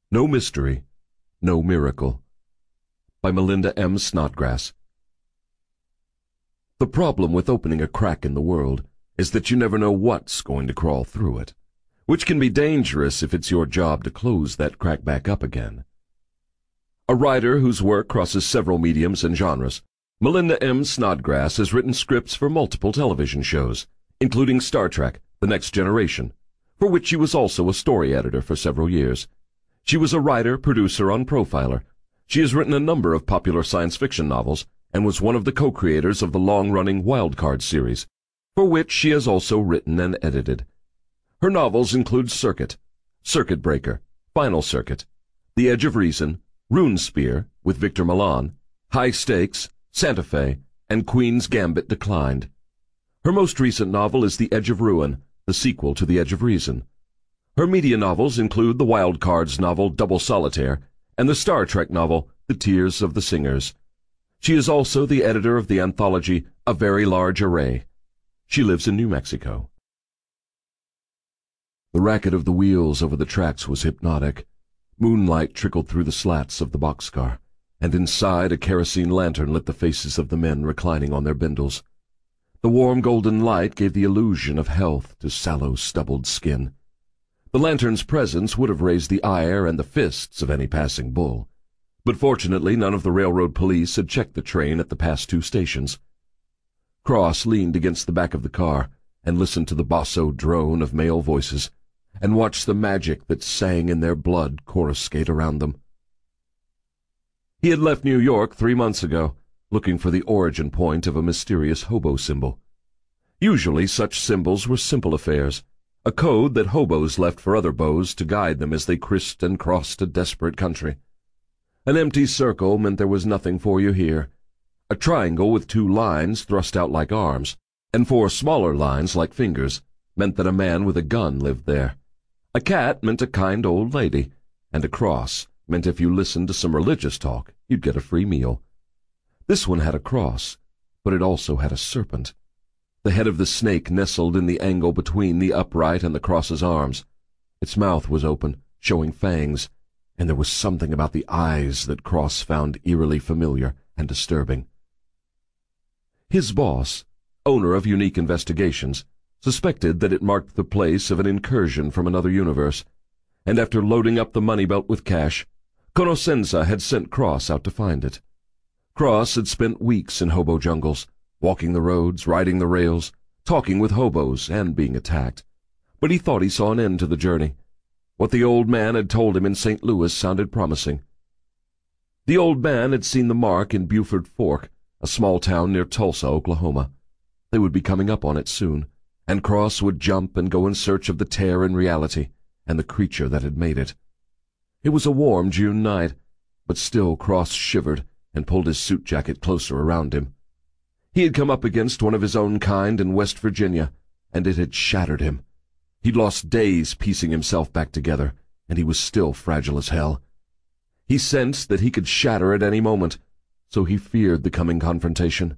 No Mystery, No Miracle, by Melinda M. Snodgrass. The problem with opening a crack in the world is that you never know what's going to crawl through it, which can be dangerous if it's your job to close that crack back up again. A writer whose work crosses several mediums and genres, Melinda M. Snodgrass has written scripts for multiple television shows, including Star Trek: The Next Generation, for which she was also a story editor for several years. She was a writer, producer on Profiler. She has written a number of popular science fiction novels and was one of the co-creators of the long-running Wildcard series, for which she has also written and edited. Her novels include Circuit, Circuit Breaker, Final Circuit, The Edge of Reason, Runespear with Victor Milan, High Stakes, Santa Fe, and Queen's Gambit Declined. Her most recent novel is The Edge of Ruin, the sequel to The Edge of Reason. Her media novels include the Wildcards novel Double Solitaire and the Star Trek novel The Tears of the Singers. She is also the editor of the anthology A Very Large Array. She lives in New Mexico. The racket of the wheels over the tracks was hypnotic. Moonlight trickled through the slats of the boxcar, and inside a kerosene lantern lit the faces of the men reclining on their bindles. The warm golden light gave the illusion of health to sallow, stubbled skin. The lantern's presence would have raised the ire and the fists of any passing bull, but fortunately none of the railroad police had checked the train at the past 2 stations. Cross leaned against the back of the car and listened to the basso drone of male voices, and watched the magic that sang in their blood coruscate around them. He had left New York 3 months ago, looking for the origin point of a mysterious hobo symbol. Usually such symbols were simple affairs, a code that hobos left for other bows to guide them as they criss and crossed a desperate country. An empty circle meant there was nothing for you here. A triangle with 2 lines thrust out like arms, and 4 smaller lines like fingers, meant that a man with a gun lived there. A cat meant a kind old lady, and a cross meant if you listened to some religious talk, you'd get a free meal. This one had a cross, but it also had a serpent. The head of the snake nestled in the angle between the upright and the cross's arms. Its mouth was open, showing fangs, and there was something about the eyes that Cross found eerily familiar and disturbing. His boss, owner of Unique Investigations, suspected that it marked the place of an incursion from another universe, and after loading up the money belt with cash, Conoscenza had sent Cross out to find it. Cross had spent weeks in hobo jungles, walking the roads, riding the rails, talking with hobos, and being attacked. But he thought he saw an end to the journey. What the old man had told him in St. Louis sounded promising. The old man had seen the mark in Buford Fork, a small town near Tulsa, Oklahoma. They would be coming up on it soon, and Cross would jump and go in search of the tear in reality and the creature that had made it. It was a warm June night, but still Cross shivered and pulled his suit jacket closer around him. He had come up against one of his own kind in West Virginia, and it had shattered him. He'd lost days piecing himself back together, and he was still fragile as hell. He sensed that he could shatter at any moment, so he feared the coming confrontation.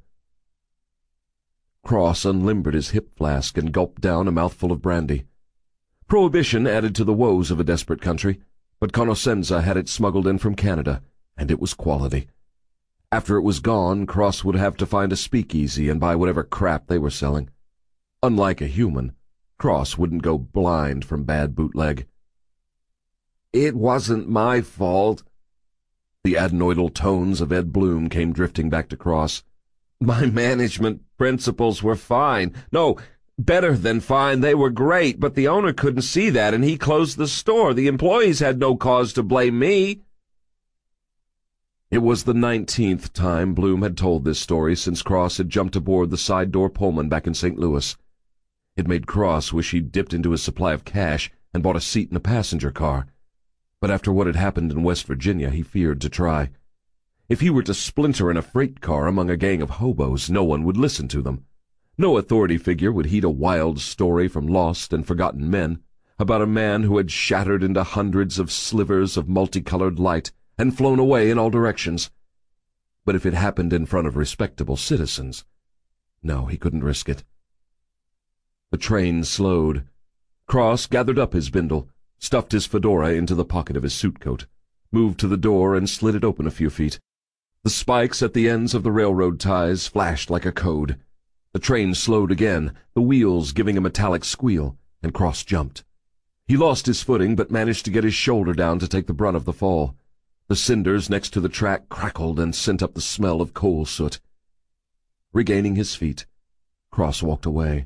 Cross unlimbered his hip flask and gulped down a mouthful of brandy. Prohibition added to the woes of a desperate country, but Conoscenza had it smuggled in from Canada, and it was quality. After it was gone, Cross would have to find a speakeasy and buy whatever crap they were selling. Unlike a human, Cross wouldn't go blind from bad bootleg. "It wasn't my fault." The adenoidal tones of Ed Bloom came drifting back to Cross. "My management principles were fine. No, better than fine. They were great, but the owner couldn't see that, and he closed the store. The employees had no cause to blame me." It was the 19th time Bloom had told this story since Cross had jumped aboard the side-door Pullman back in St. Louis. It made Cross wish he'd dipped into his supply of cash and bought a seat in a passenger car. But after what had happened in West Virginia, he feared to try. If he were to splinter in a freight car among a gang of hobos, no one would listen to them. No authority figure would heed a wild story from lost and forgotten men about a man who had shattered into hundreds of slivers of multicolored light and flown away in all directions. But if it happened in front of respectable citizens, no, he couldn't risk it. The train slowed. Cross gathered up his bindle, stuffed his fedora into the pocket of his suit coat, moved to the door and slid it open a few feet. The spikes at the ends of the railroad ties flashed like a code. The train slowed again, the wheels giving a metallic squeal, and Cross jumped. He lost his footing but managed to get his shoulder down to take the brunt of the fall. The cinders next to the track crackled and sent up the smell of coal soot. Regaining his feet, Cross walked away.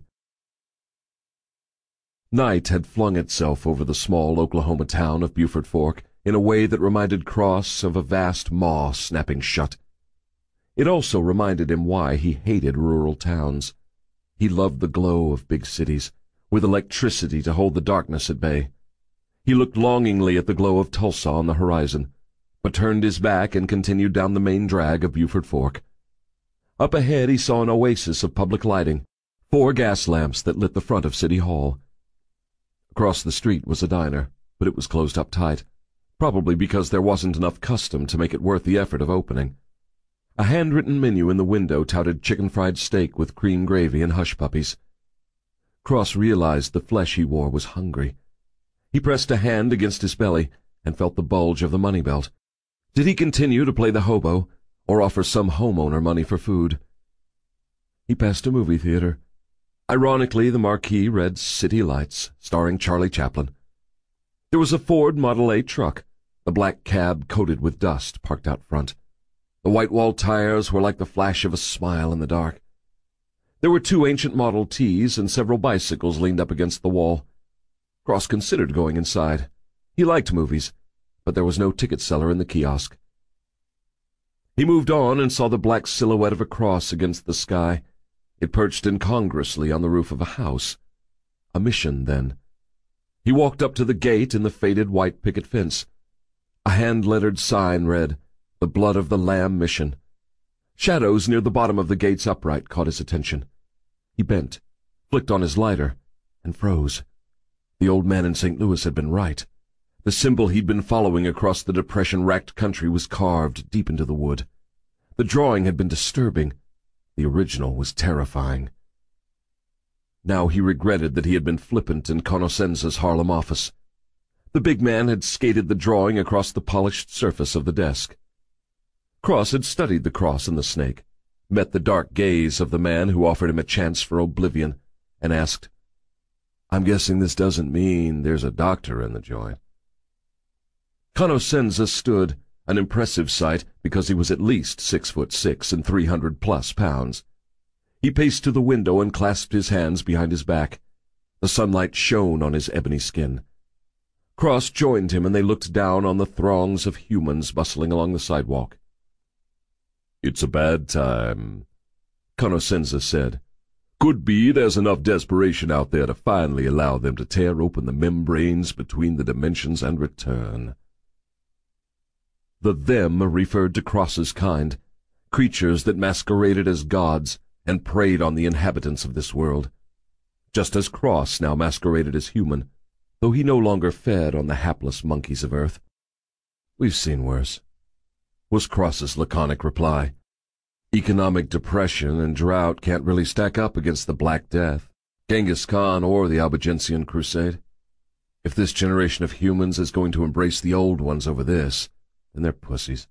Night had flung itself over the small Oklahoma town of Buford Fork in a way that reminded Cross of a vast maw snapping shut. It also reminded him why he hated rural towns. He loved the glow of big cities, with electricity to hold the darkness at bay. He looked longingly at the glow of Tulsa on the horizon, but turned his back and continued down the main drag of Buford Fork. Up ahead he saw an oasis of public lighting, 4 gas lamps that lit the front of City Hall. Across the street was a diner, but it was closed up tight, probably because there wasn't enough custom to make it worth the effort of opening. A handwritten menu in the window touted chicken-fried steak with cream gravy and hush puppies. Cross realized the flesh he wore was hungry. He pressed a hand against his belly and felt the bulge of the money belt. Did he continue to play the hobo, or offer some homeowner money for food? He passed a movie theater. Ironically, the marquee read City Lights, starring Charlie Chaplin. There was a Ford Model A truck, the black cab coated with dust, parked out front. The white-walled tires were like the flash of a smile in the dark. There were 2 ancient Model Ts and several bicycles leaned up against the wall. Cross considered going inside. He liked movies, but there was no ticket seller in the kiosk. He moved on and saw the black silhouette of a cross against the sky. It perched incongruously on the roof of a house. A mission, then. He walked up to the gate in the faded white picket fence. A hand-lettered sign read, "The Blood of the Lamb Mission." Shadows near the bottom of the gate's upright caught his attention. He bent, flicked on his lighter, and froze. The old man in St. Louis had been right. The symbol he'd been following across the depression-racked country was carved deep into the wood. The drawing had been disturbing. The original was terrifying. Now he regretted that he had been flippant in Conocenza's Harlem office. The big man had skated the drawing across the polished surface of the desk. Cross had studied the cross and the snake, met the dark gaze of the man who offered him a chance for oblivion, and asked, "I'm guessing this doesn't mean there's a doctor in the joint." Conocenza stood, an impressive sight because he was at least 6'6" and 300+ pounds. He paced to the window and clasped his hands behind his back. The sunlight shone on his ebony skin. Cross joined him, and they looked down on the throngs of humans bustling along the sidewalk. "It's a bad time," Conocenza said. "Could be there's enough desperation out there to finally allow them to tear open the membranes between the dimensions and return." The them referred to Cross's kind, creatures that masqueraded as gods and preyed on the inhabitants of this world, just as Cross now masqueraded as human, though he no longer fed on the hapless monkeys of Earth. "We've seen worse," was Cross's laconic reply. "Economic depression and drought can't really stack up against the Black Death, Genghis Khan, or the Albigensian Crusade. If this generation of humans is going to embrace the old ones over this, then they're pussies."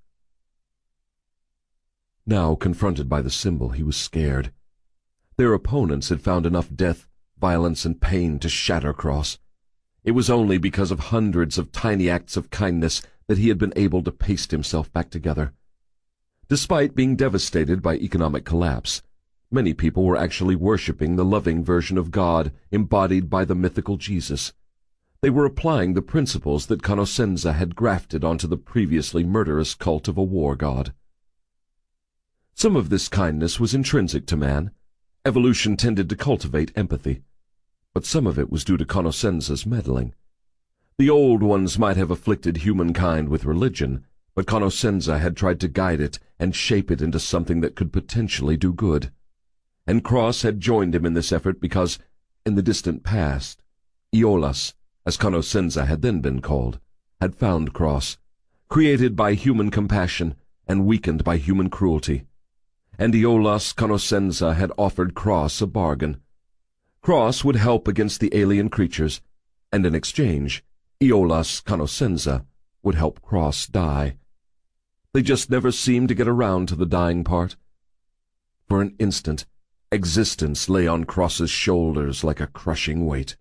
Now, confronted by the symbol, he was scared. Their opponents had found enough death, violence, and pain to shatter Cross. It was only because of hundreds of tiny acts of kindness that he had been able to paste himself back together. Despite being devastated by economic collapse, many people were actually worshipping the loving version of God embodied by the mythical Jesus. They were applying the principles that Conocenza had grafted onto the previously murderous cult of a war god. Some of this kindness was intrinsic to man. Evolution tended to cultivate empathy. But some of it was due to Conocenza's meddling. The old ones might have afflicted humankind with religion, but Conocenza had tried to guide it and shape it into something that could potentially do good. And Cross had joined him in this effort because, in the distant past, Aeolus, as Conocenza had then been called, had found Cross, created by human compassion and weakened by human cruelty. And Aeolus Conocenza had offered Cross a bargain. Cross would help against the alien creatures, and in exchange, Iolaus Conoscenza, would help Cross die. They just never seemed to get around to the dying part. For an instant, existence lay on Cross's shoulders like a crushing weight.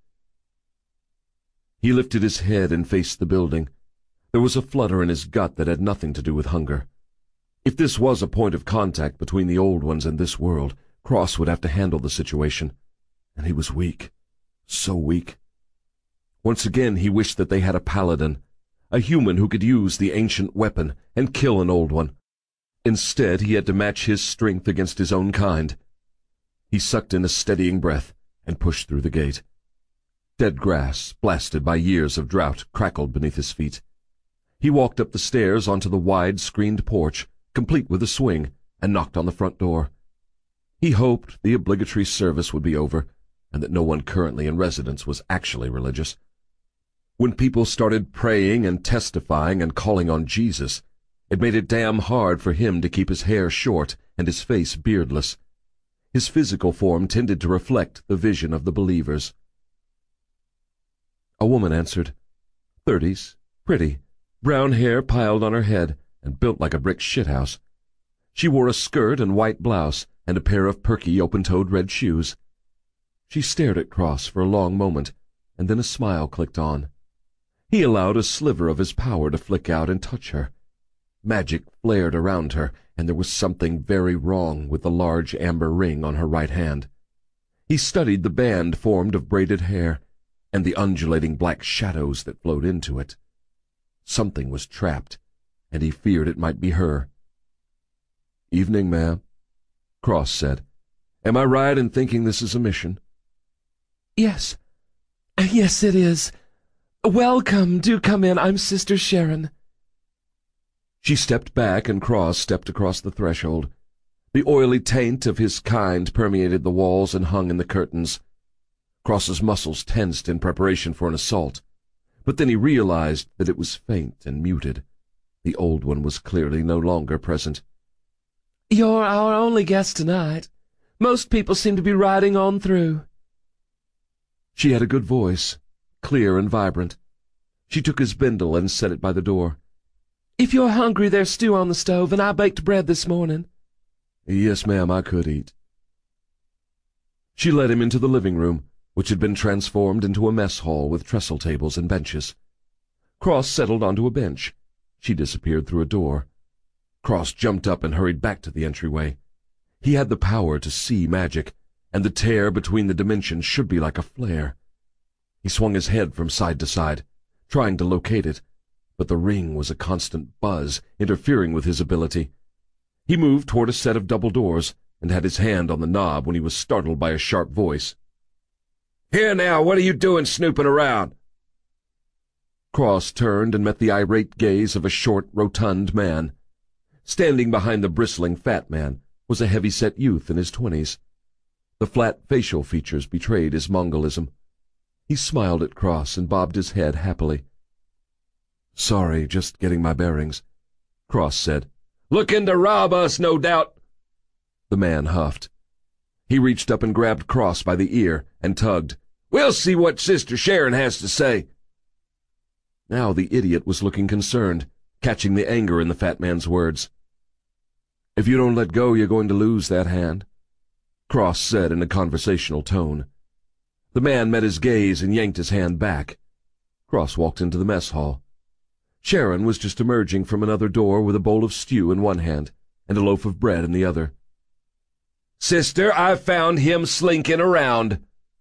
He lifted his head and faced the building. There was a flutter in his gut that had nothing to do with hunger. If this was a point of contact between the old ones and this world, Cross would have to handle the situation. And he was weak. So weak. Once again he wished that they had a paladin, a human who could use the ancient weapon and kill an old one. Instead, he had to match his strength against his own kind. He sucked in a steadying breath and pushed through the gate. Dead grass, blasted by years of drought, crackled beneath his feet. He walked up the stairs onto the wide, screened porch, complete with a swing, and knocked on the front door. He hoped the obligatory service would be over, and that no one currently in residence was actually religious. When people started praying and testifying and calling on Jesus, it made it damn hard for him to keep his hair short and his face beardless. His physical form tended to reflect the vision of the believers. A woman answered. 30s, pretty, brown hair piled on her head, and built like a brick shithouse. She wore a skirt and white blouse, and a pair of perky, open-toed red shoes. She stared at Cross for a long moment, and then a smile clicked on. He allowed a sliver of his power to flick out and touch her. Magic flared around her, and there was something very wrong with the large amber ring on her right hand. He studied the band formed of braided hair, and the undulating black shadows that flowed into it. Something was trapped, and he feared it might be her. "Evening, ma'am," Cross said. "Am I right in thinking this is a mission?" Yes. Yes, it is. Welcome. Do come in. I'm Sister Sharon." She stepped back, and Cross stepped across the threshold. The oily taint of his kind permeated the walls and hung in the curtains. Cross's muscles tensed in preparation for an assault, but then he realized that it was faint and muted. The old one was clearly no longer present. "You're our only guest tonight. Most people seem to be riding on through." She had a good voice, clear and vibrant. She took his bindle and set it by the door. "If you're hungry, there's stew on the stove, and I baked bread this morning." "Yes, ma'am, I could eat." She led him into the living room, which had been transformed into a mess hall with trestle tables and benches. Cross settled onto a bench. She disappeared through a door. Cross jumped up and hurried back to the entryway. He had the power to see magic, and the tear between the dimensions should be like a flare. He swung his head from side to side, trying to locate it, but the ring was a constant buzz, interfering with his ability. He moved toward a set of double doors and had his hand on the knob when he was startled by a sharp voice. "Here now, what are you doing snooping around?" Cross turned and met the irate gaze of a short, rotund man. Standing behind the bristling fat man was a heavy-set youth in his 20s. The flat facial features betrayed his Mongolism. He smiled at Cross and bobbed his head happily. "Sorry, just getting my bearings," Cross said. "Looking to rob us, no doubt," the man huffed. He reached up and grabbed Cross by the ear and tugged. "We'll see what Sister Sharon has to say." Now the idiot was looking concerned, catching the anger in the fat man's words. "If you don't let go, you're going to lose that hand," Cross said in a conversational tone. The man met his gaze and yanked his hand back. Cross walked into the mess hall. Sharon was just emerging from another door with a bowl of stew in one hand and a loaf of bread in the other. "Sister, I've found him slinking around."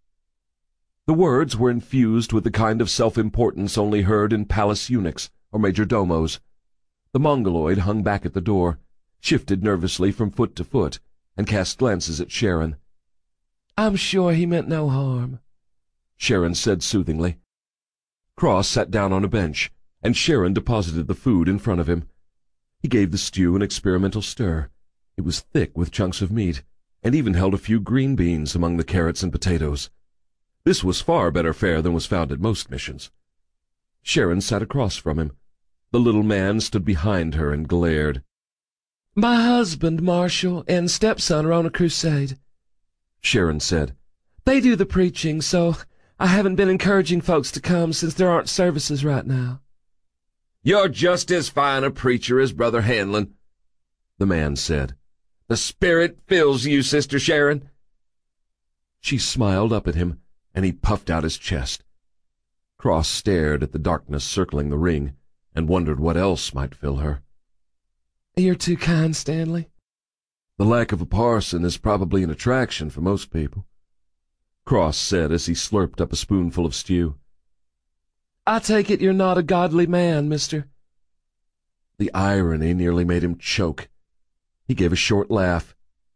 The words were infused with the kind of self-importance only heard in palace eunuchs or majordomos. The Mongoloid hung back at the door, shifted nervously from foot to foot, and cast glances at Sharon. "I'm sure he meant no harm," Sharon said soothingly. Cross sat down on a bench, and Sharon deposited the food in front of him. He gave the stew an experimental stir. It was thick with chunks of meat, and even held a few green beans among the carrots and potatoes. This was far better fare than was found at most missions. Sharon sat across from him. The little man stood behind her and glared. "My husband, Marshall, and stepson are on a crusade," Sharon said. "They do the preaching, so I haven't been encouraging folks to come since there aren't services right now." "You're just as fine a preacher as Brother Hanlon," the man said. "The Spirit fills you, Sister Sharon." She smiled up at him, and he puffed out his chest. Cross stared at the darkness circling the ring and wondered what else might fill her. "You're too kind, Stanley." "The lack of a parson is probably an attraction for most people," Cross said as he slurped up a spoonful of stew. "I take it you're not a godly man, mister." The irony nearly made him choke. He gave a short laugh.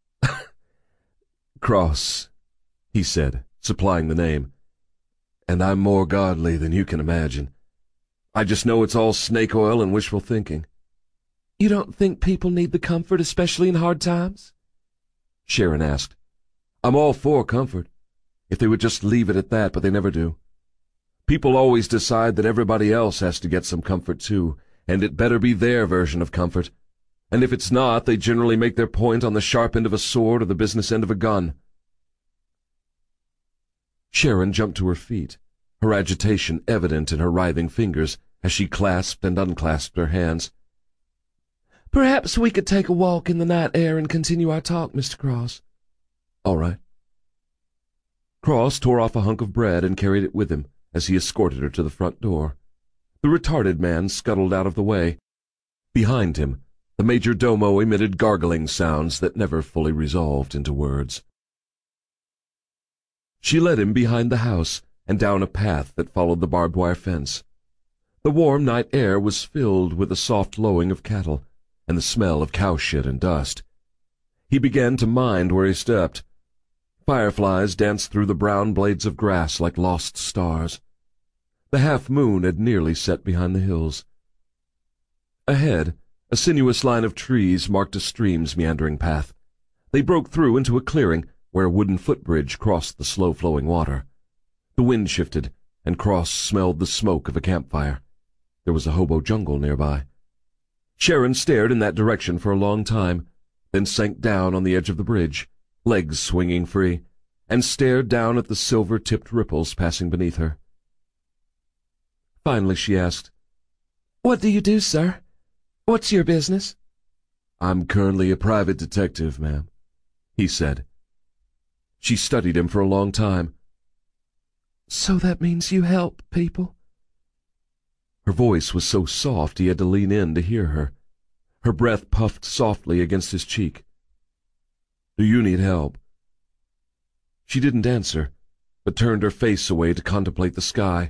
"Cross," he said, supplying the name. "And I'm more godly than you can imagine. I just know it's all snake oil and wishful thinking." "You don't think people need the comfort, especially in hard times?" Sharon asked. "I'm all for comfort, if they would just leave it at that, but they never do. People always decide that everybody else has to get some comfort too, and it better be their version of comfort. And if it's not, they generally make their point on the sharp end of a sword or the business end of a gun." Sharon jumped to her feet, her agitation evident in her writhing fingers as she clasped and unclasped her hands. "Perhaps we could take a walk in the night air and continue our talk, Mr. Cross." "All right." Cross tore off a hunk of bread and carried it with him as he escorted her to the front door. The retarded man scuttled out of the way. Behind him, the major domo emitted gargling sounds that never fully resolved into words. She led him behind the house and down a path that followed the barbed wire fence. The warm night air was filled with the soft lowing of cattle and the smell of cow shit and dust. He began to mind where he stepped. Fireflies danced through the brown blades of grass like lost stars. The half-moon had nearly set behind the hills. Ahead, a sinuous line of trees marked a stream's meandering path. They broke through into a clearing where a wooden footbridge crossed the slow-flowing water. The wind shifted, and Cross smelled the smoke of a campfire. There was a hobo jungle nearby. Sharon stared in that direction for a long time, then sank down on the edge of the bridge, legs swinging free, and stared down at the silver-tipped ripples passing beneath her. Finally she asked, "What do you do, sir? What's your business?" "I'm currently a private detective, ma'am," he said. She studied him for a long time. "So that means you help people?" Her voice was so soft he had to lean in to hear her. Her breath puffed softly against his cheek. "Do you need help?" She didn't answer, but turned her face away to contemplate the sky.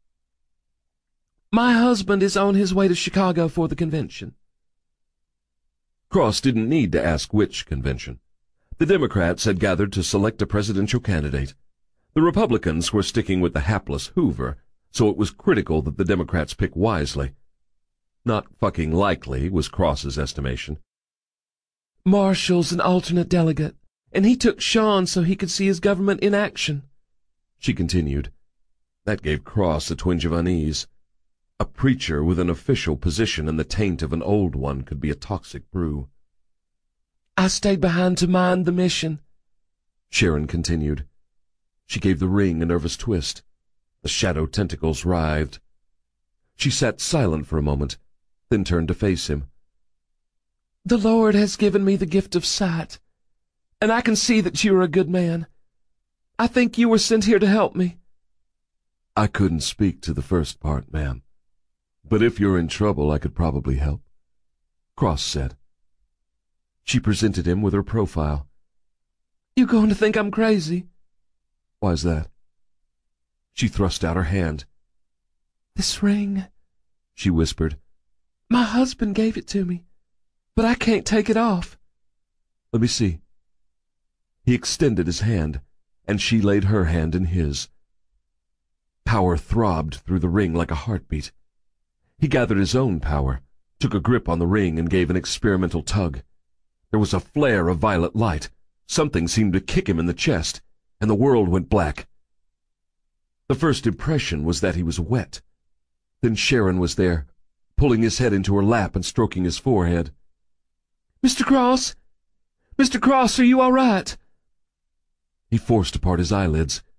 "My husband is on his way to Chicago for the convention." Cross didn't need to ask which convention. The Democrats had gathered to select a presidential candidate. The Republicans were sticking with the hapless Hoover, so it was critical that the Democrats pick wisely. Not fucking likely, was Cross's estimation. "Marshall's an alternate delegate, and he took Sean so he could see his government in action," she continued. That gave Cross a twinge of unease. A preacher with an official position and the taint of an old one could be a toxic brew. "I stayed behind to mind the mission," Sharon continued. She gave the ring a nervous twist. The shadow tentacles writhed. She sat silent for a moment, then turned to face him. "The Lord has given me the gift of sight, and I can see that you are a good man. I think you were sent here to help me." "I couldn't speak to the first part, ma'am. But if you're in trouble, I could probably help," Cross said. She presented him with her profile. "You going to think I'm crazy?" "Why's that?" She thrust out her hand. "This ring," she whispered. "My husband gave it to me, but I can't take it off." "Let me see." He extended his hand, and she laid her hand in his. Power throbbed through the ring like a heartbeat. He gathered his own power, took a grip on the ring, and gave an experimental tug. There was a flare of violet light. Something seemed to kick him in the chest, and the world went black. The first impression was that he was wet. Then Sharon was there, pulling his head into her lap and stroking his forehead. "Mr. Cross? Mr. Cross, are you all right?" He forced apart his eyelids.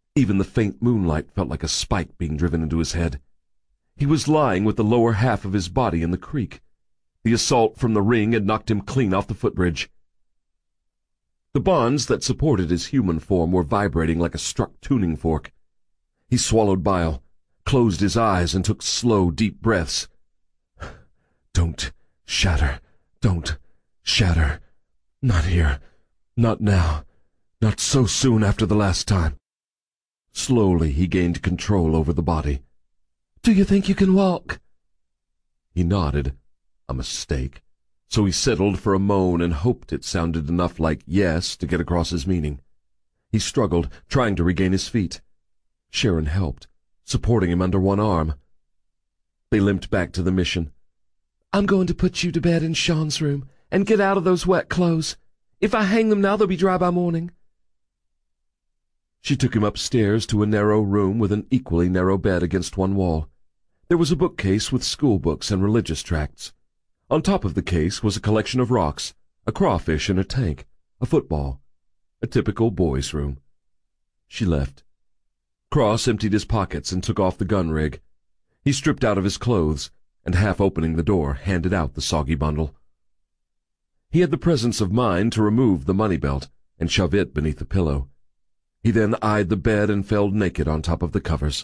Even the faint moonlight felt like a spike being driven into his head. He was lying with the lower half of his body in the creek. The assault from the ring had knocked him clean off the footbridge. The bonds that supported his human form were vibrating like a struck tuning fork. He swallowed bile, closed his eyes, and took slow, deep breaths. Don't shatter. Don't shatter. Not here. Not now. Not so soon after the last time. Slowly he gained control over the body. "Do you think you can walk?" He nodded. A mistake. So he settled for a moan and hoped it sounded enough like yes to get across his meaning. He struggled, trying to regain his feet. Sharon helped, supporting him under one arm. They limped back to the mission. "I'm going to put you to bed in Sean's room and get out of those wet clothes. If I hang them now, they'll be dry by morning." She took him upstairs to a narrow room with an equally narrow bed against one wall. There was a bookcase with school books and religious tracts. On top of the case was a collection of rocks, a crawfish in a tank, a football, a typical boy's room. She left. Cross emptied his pockets and took off the gun rig. He stripped out of his clothes and, half opening the door, handed out the soggy bundle. He had the presence of mind to remove the money belt and shove it beneath the pillow. He then eyed the bed and fell naked on top of the covers.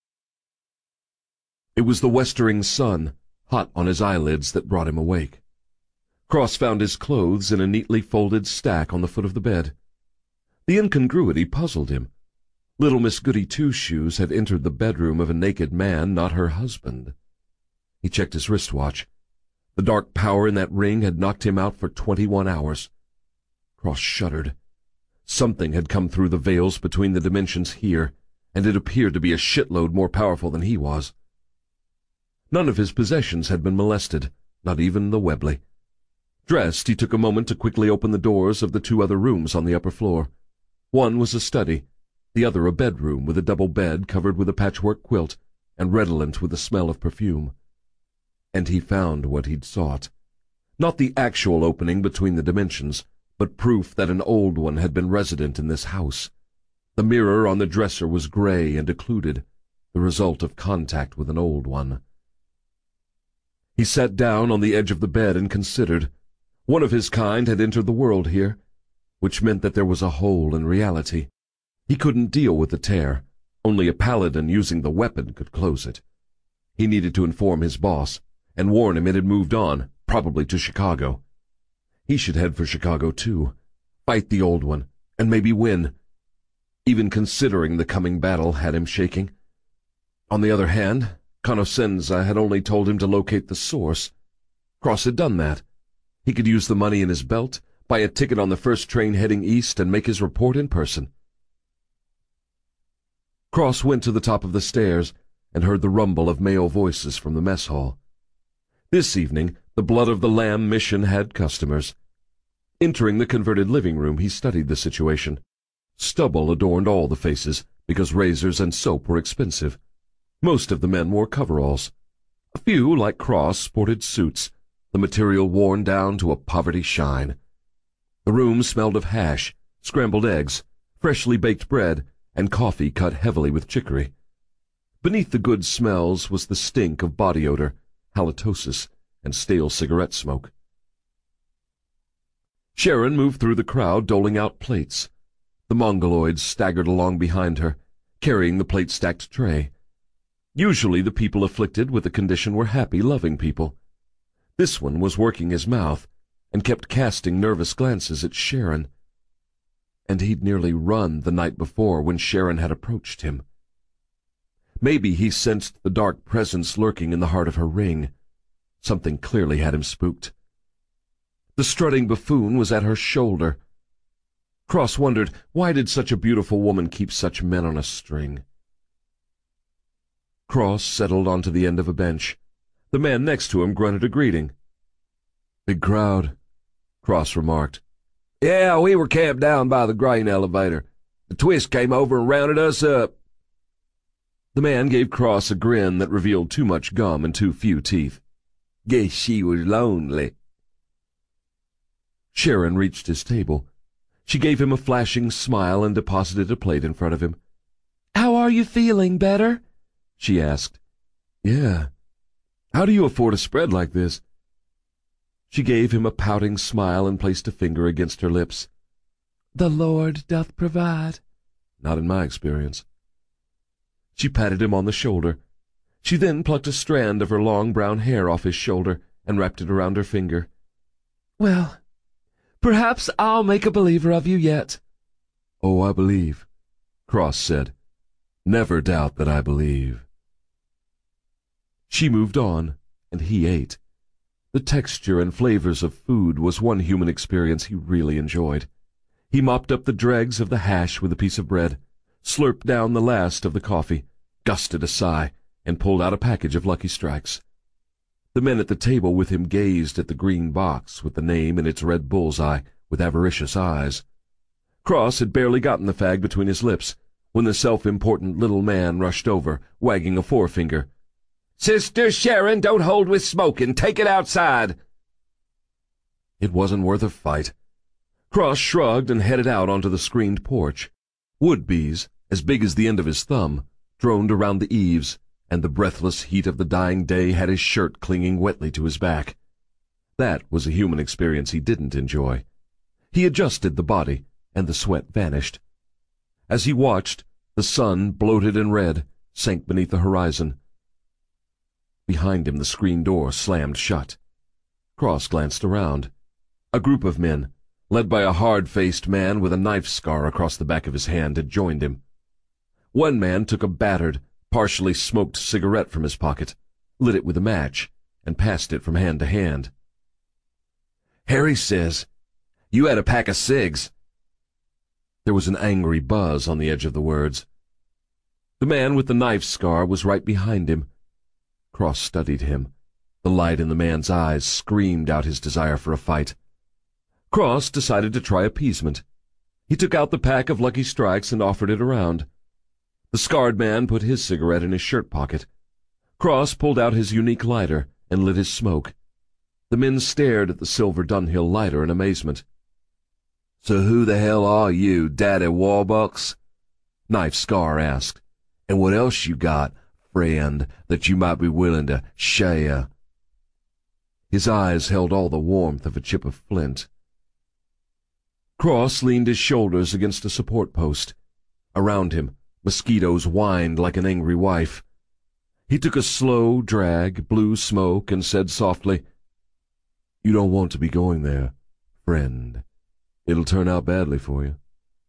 It was the westering sun, hot on his eyelids, that brought him awake. Cross found his clothes in a neatly folded stack on the foot of the bed. The incongruity puzzled him. Little Miss Goody Two-Shoes had entered the bedroom of a naked man, not her husband. He checked his wristwatch. The dark power in that ring had knocked him out for 21 hours. Cross shuddered. Something had come through the veils between the dimensions here, and it appeared to be a shitload more powerful than he was. None of his possessions had been molested, not even the Webley. Dressed, he took a moment to quickly open the doors of the two other rooms on the upper floor. One was a study, the other a bedroom with a double bed covered with a patchwork quilt and redolent with the smell of perfume. And he found what he'd sought. Not the actual opening between the dimensions, but proof that an old one had been resident in this house. The mirror on the dresser was gray and occluded, the result of contact with an old one. He sat down on the edge of the bed and considered. One of his kind had entered the world here, which meant that there was a hole in reality. He couldn't deal with the tear. Only a paladin using the weapon could close it. He needed to inform his boss and warn him it had moved on, probably to Chicago. He should head for Chicago, too. Fight the old one, and maybe win. Even considering the coming battle had him shaking. On the other hand, Conoscenza had only told him to locate the source. Cross had done that. He could use the money in his belt, buy a ticket on the first train heading east, and make his report in person. Cross went to the top of the stairs and heard the rumble of male voices from the mess hall. This evening, the Blood of the Lamb mission had customers. Entering the converted living room, he studied the situation. Stubble adorned all the faces, because razors and soap were expensive. Most of the men wore coveralls. A few, like Cross, sported suits, the material worn down to a poverty shine. The room smelled of hash, scrambled eggs, freshly baked bread, and coffee cut heavily with chicory. Beneath the good smells was the stink of body odor, halitosis, and stale cigarette smoke. Sharon moved through the crowd, doling out plates. The Mongoloids staggered along behind her, carrying the plate-stacked tray. Usually the people afflicted with the condition were happy, loving people. This one was working his mouth and kept casting nervous glances at Sharon. And he'd nearly run the night before when Sharon had approached him. Maybe he sensed the dark presence lurking in the heart of her ring. Something clearly had him spooked. The strutting buffoon was at her shoulder. Cross wondered, why did such a beautiful woman keep such men on a string? Cross settled onto the end of a bench. The man next to him grunted a greeting. "Big crowd," Cross remarked. "Yeah, we were camped down by the grain elevator. The twist came over and rounded us up." The man gave Cross a grin that revealed too much gum and too few teeth. "Guess she was lonely." Sharon reached his table. She gave him a flashing smile and deposited a plate in front of him. are you feeling? Better?" she asked. "Yeah. How do you afford a spread like this?" She gave him a pouting smile and placed a finger against her lips. "The Lord doth provide." "Not in my experience." She patted him on the shoulder. She then plucked a strand of her long brown hair off his shoulder and wrapped it around her finger. "Well, perhaps I'll make a believer of you yet." "Oh, I believe," Cross said. "Never doubt that I believe." She moved on, and he ate. The texture and flavors of food was one human experience he really enjoyed. He mopped up the dregs of the hash with a piece of bread, slurped down the last of the coffee, gusted a sigh, and pulled out a package of Lucky Strikes. The men at the table with him gazed at the green box with the name in its red bullseye with avaricious eyes. Cross had barely gotten the fag between his lips when the self-important little man rushed over, wagging a forefinger. "Sister Sharon, don't hold with smoking. Take it outside." It wasn't worth a fight. Cross shrugged and headed out onto the screened porch. Wood bees, as big as the end of his thumb, droned around the eaves, and the breathless heat of the dying day had his shirt clinging wetly to his back. That was a human experience he didn't enjoy. He adjusted the body, and the sweat vanished. As he watched, the sun, bloated and red, sank beneath the horizon. Behind him the screen door slammed shut. Cross glanced around. A group of men, led by a hard-faced man with a knife scar across the back of his hand, had joined him. One man took a battered, partially smoked cigarette from his pocket, lit it with a match, and passed it from hand to hand. "Harry says, you had a pack of cigs." There was an angry buzz on the edge of the words. The man with the knife scar was right behind him. Cross studied him. The light in the man's eyes screamed out his desire for a fight. Cross decided to try appeasement. He took out the pack of Lucky Strikes and offered it around. The scarred man put his cigarette in his shirt pocket. Cross pulled out his unique lighter and lit his smoke. The men stared at the silver Dunhill lighter in amazement. "So who the hell are you, Daddy Warbucks?" Knife Scar asked. "And what else you got, friend, that you might be willing to share?" His eyes held all the warmth of a chip of flint. Cross leaned his shoulders against a support post. Around him, mosquitoes whined like an angry wife. He took a slow drag, blew smoke, and said softly, "You don't want to be going there, friend. It'll turn out badly for you."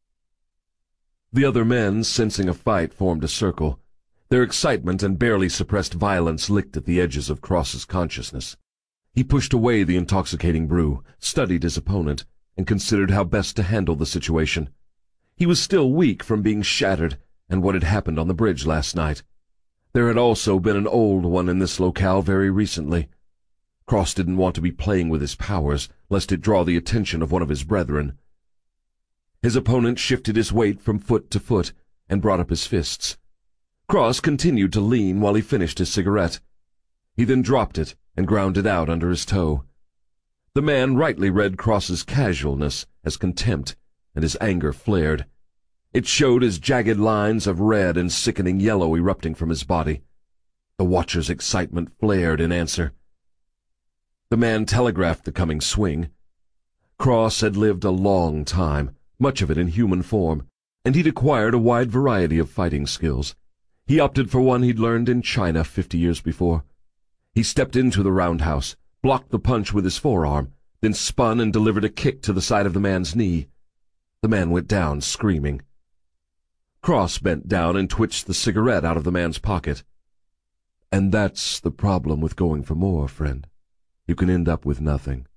The other men, sensing a fight, formed a circle. Their excitement and barely suppressed violence licked at the edges of Cross's consciousness. He pushed away the intoxicating brew, studied his opponent, and considered how best to handle the situation. He was still weak from being shattered and what had happened on the bridge last night. There had also been an old one in this locale very recently. Cross didn't want to be playing with his powers, lest it draw the attention of one of his brethren. His opponent shifted his weight from foot to foot and brought up his fists. Cross continued to lean while he finished his cigarette. He then dropped it and ground it out under his toe. The man rightly read Cross's casualness as contempt, and his anger flared. It showed as jagged lines of red and sickening yellow erupting from his body. The watcher's excitement flared in answer. The man telegraphed the coming swing. Cross had lived a long time, much of it in human form, and he'd acquired a wide variety of fighting skills. He opted for one he'd learned in China 50 years before. He stepped into the roundhouse, blocked the punch with his forearm, then spun and delivered a kick to the side of the man's knee. The man went down, screaming. Cross bent down and twitched the cigarette out of the man's pocket. "And that's the problem with going for more, friend. You can end up with nothing."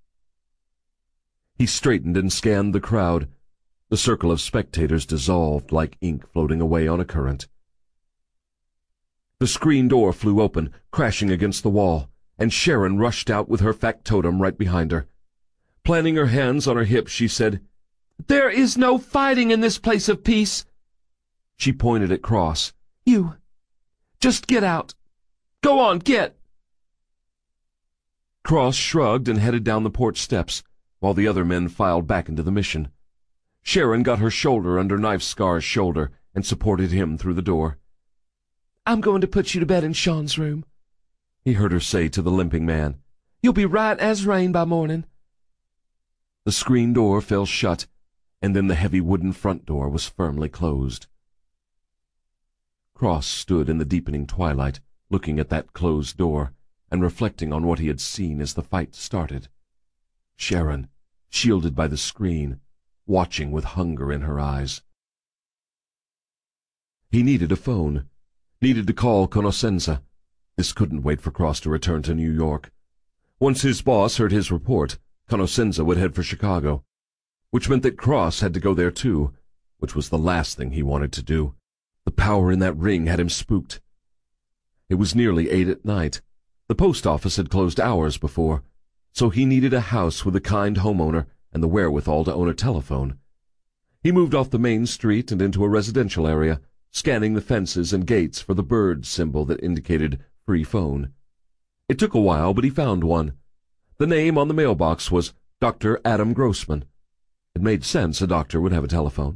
He straightened and scanned the crowd. The circle of spectators dissolved like ink floating away on a current. The screen door flew open, crashing against the wall, and Sharon rushed out with her factotum right behind her. Planting her hands on her hips, she said, "There is no fighting in this place of peace." She pointed at Cross. "You. Just get out. Go on, get." Cross shrugged and headed down the porch steps, while the other men filed back into the mission. Sharon got her shoulder under Knife Scar's shoulder and supported him through the door. I'm going to put you to bed in Sean's room," he heard her say to the limping man. "You'll be right as rain by morning." The screen door fell shut, and then the heavy wooden front door was firmly closed. Cross stood in the deepening twilight, looking at that closed door, and reflecting on what he had seen as the fight started. Sharon, shielded by the screen, watching with hunger in her eyes. He needed a phone, needed to call Conoscenza. This couldn't wait for Cross to return to New York. Once his boss heard his report, Conoscenza would head for Chicago, which meant that Cross had to go there too, which was the last thing he wanted to do. The power in that ring had him spooked. It was nearly 8 at night. The post office had closed hours before, so he needed a house with a kind homeowner and the wherewithal to own a telephone. He moved off the main street and into a residential area, scanning the fences and gates for the bird symbol that indicated free phone. It took a while, but he found one. The name on the mailbox was Dr. Adam Grossman. It made sense a doctor would have a telephone.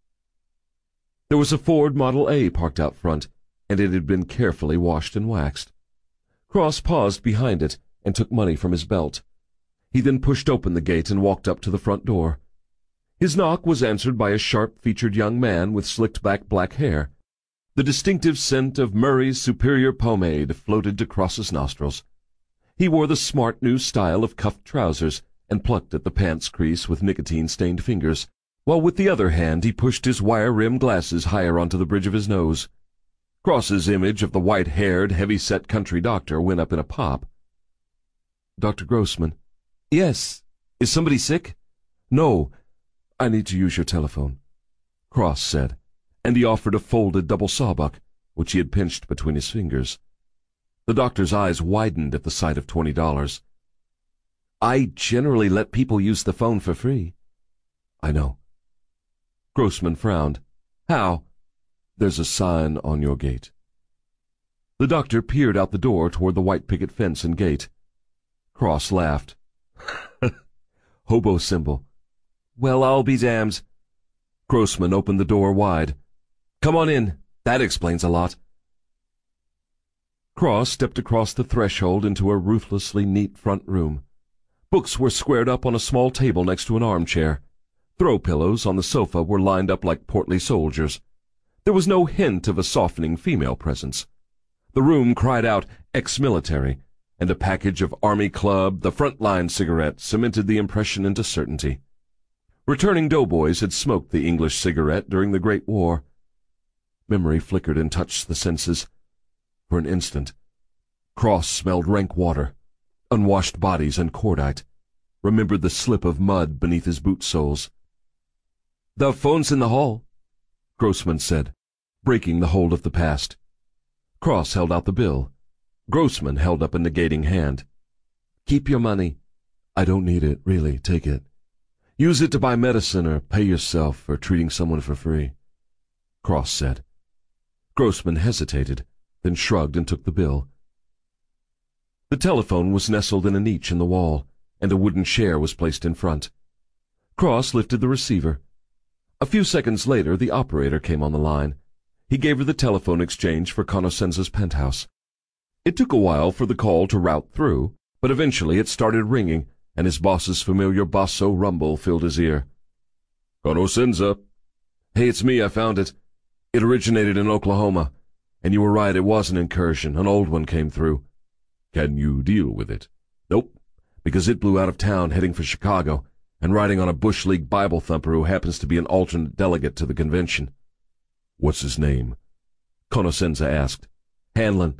There was a Ford Model A parked out front, and it had been carefully washed and waxed. Cross paused behind it and took money from his belt. He then pushed open the gate and walked up to the front door. His knock was answered by a sharp-featured young man with slicked-back black hair. The distinctive scent of Murray's Superior Pomade floated to Cross's nostrils. He wore the smart new style of cuffed trousers and plucked at the pants crease with nicotine-stained fingers, while with the other hand he pushed his wire-rimmed glasses higher onto the bridge of his nose. Cross's image of the white-haired, heavy-set country doctor went up in a pop. "Dr. Grossman." "Yes. Is somebody sick?" "No. I need to use your telephone," Cross said, and he offered a folded double sawbuck, which he had pinched between his fingers. The doctor's eyes widened at the sight of $20. "I generally let people use the phone for free." "I know." Grossman frowned. "How?" "There's a sign on your gate." The doctor peered out the door toward the white picket fence and gate. Cross laughed. "Hobo symbol." "Well, I'll be damned." Grossman opened the door wide. "Come on in. That explains a lot." Cross stepped across the threshold into a ruthlessly neat front room. Books were squared up on a small table next to an armchair. Throw pillows on the sofa were lined up like portly soldiers. There was no hint of a softening female presence. The room cried out ex-military, and a package of Army Club, the Frontline cigarette, cemented the impression into certainty. Returning doughboys had smoked the English cigarette during the Great War. Memory flickered and touched the senses. For an instant, Cross smelled rank water, unwashed bodies and cordite, remembered the slip of mud beneath his boot soles. "The phone's in the hall," Grossman said, breaking the hold of the past. Cross held out the bill. Grossman held up a negating hand. "Keep your money." "I don't need it, really. Take it. Use it to buy medicine or pay yourself for treating someone for free," Cross said. Grossman hesitated, then shrugged and took the bill. The telephone was nestled in a niche in the wall, and a wooden chair was placed in front. Cross lifted the receiver. A few seconds later, the operator came on the line. He gave her the telephone exchange for Conoscenza's penthouse. It took a while for the call to route through, but eventually it started ringing, and his boss's familiar basso rumble filled his ear. "Conoscenza." "Hey, it's me. I found it. It originated in Oklahoma. And you were right, it was an incursion. An old one came through." "Can you deal with it?" "Nope, because it blew out of town heading for Chicago and riding on a Bush League Bible thumper who happens to be an alternate delegate to the convention." "What's his name?" Conoscenza asked. "Hanlon."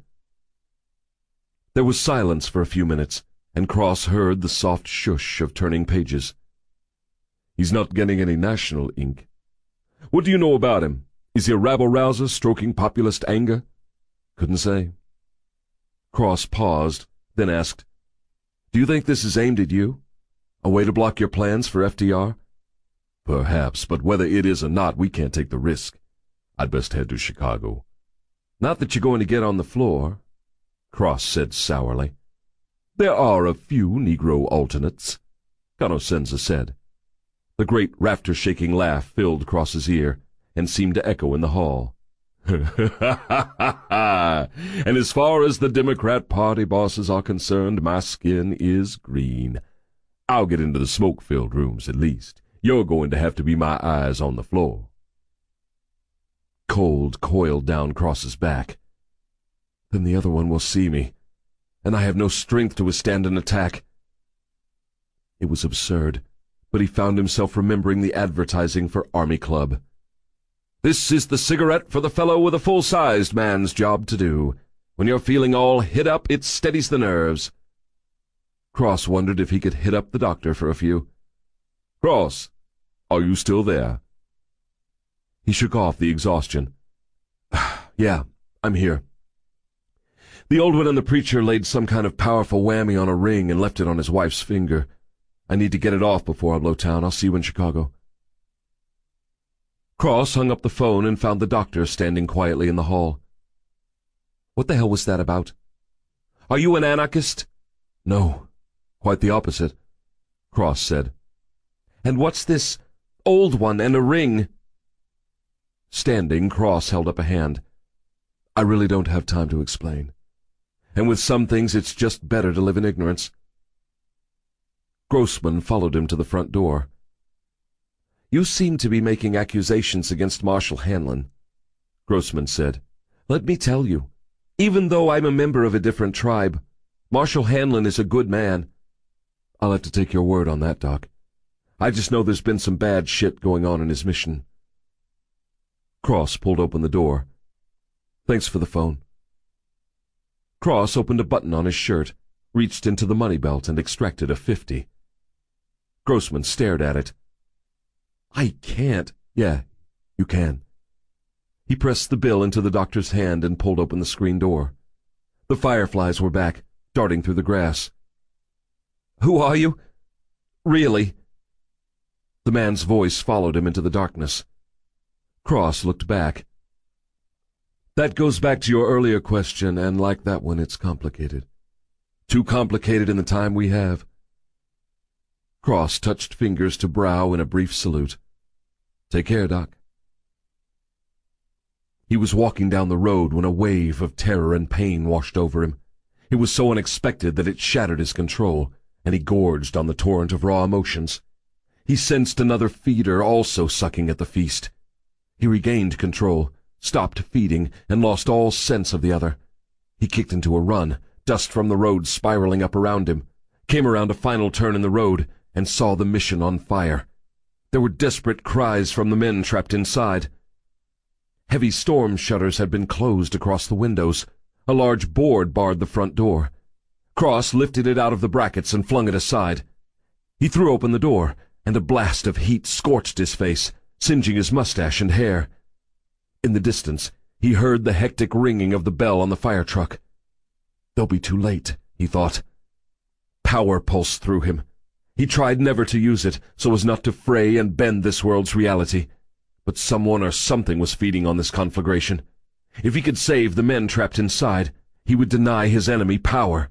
There was silence for a few minutes, and Cross heard the soft shush of turning pages. "He's not getting any national ink." "What do you know about him? Is he a rabble-rouser stroking populist anger?" "Couldn't say." Cross paused, then asked, "Do you think this is aimed at you? A way to block your plans for FDR?" "Perhaps, but whether it is or not, we can't take the risk. I'd best head to Chicago." "Not that you're going to get on the floor," Cross said sourly. "There are a few Negro alternates," Conoscenza said. The great rafter-shaking laugh filled Cross's ear and seemed to echo in the hall. And as far as the Democrat Party bosses are concerned, my skin is green. I'll get into the smoke-filled rooms at least. You're going to have to be my eyes on the floor. Cold coiled down Cross's back. Then the other one will see me, and I have no strength to withstand an attack. It was absurd, but he found himself remembering the advertising for Army Club. This is the cigarette for the fellow with a full-sized man's job to do. When you're feeling all hit up, it steadies the nerves. Cross wondered if he could hit up the doctor for a few. Cross, are you still there? He shook off the exhaustion. Yeah, I'm here. The old one and the preacher laid some kind of powerful whammy on a ring and left it on his wife's finger. I need to get it off before I blow town. I'll see you in Chicago. Cross hung up the phone and found the doctor standing quietly in the hall. What the hell was that about? Are you an anarchist? No, quite the opposite, Cross said. And what's this old one and a ring? Standing, Cross held up a hand. I really don't have time to explain. And with some things it's just better to live in ignorance. Grossman followed him to the front door. You seem to be making accusations against Marshal Hanlon, Grossman said. Let me tell you, even though I'm a member of a different tribe, Marshal Hanlon is a good man. I'll have to take your word on that, Doc. I just know there's been some bad shit going on in his mission. Cross pulled open the door. Thanks for the phone. Cross opened a button on his shirt, reached into the money belt and extracted a 50. Grossman stared at it. I can't. Yeah, you can. He pressed the bill into the doctor's hand and pulled open the screen door. The fireflies were back, darting through the grass. Who are you? Really? The man's voice followed him into the darkness. Cross looked back. That goes back to your earlier question, and like that one, it's complicated. Too complicated in the time we have. Cross touched fingers to brow in a brief salute. Take care, Doc. He was walking down the road when a wave of terror and pain washed over him. It was so unexpected that it shattered his control, and he gorged on the torrent of raw emotions. He sensed another feeder also sucking at the feast. He regained control, stopped feeding, and lost all sense of the other. He kicked into a run, dust from the road spiraling up around him, came around a final turn in the road, and saw the mission on fire. There were desperate cries from the men trapped inside. Heavy storm shutters had been closed across the windows. A large board barred the front door. Cross lifted it out of the brackets and flung it aside. He threw open the door, and a blast of heat scorched his face, singeing his mustache and hair. In the distance, he heard the hectic ringing of the bell on the fire truck. They'll be too late, he thought. Power pulsed through him. He tried never to use it, so as not to fray and bend this world's reality. But someone or something was feeding on this conflagration. If he could save the men trapped inside, he would deny his enemy power.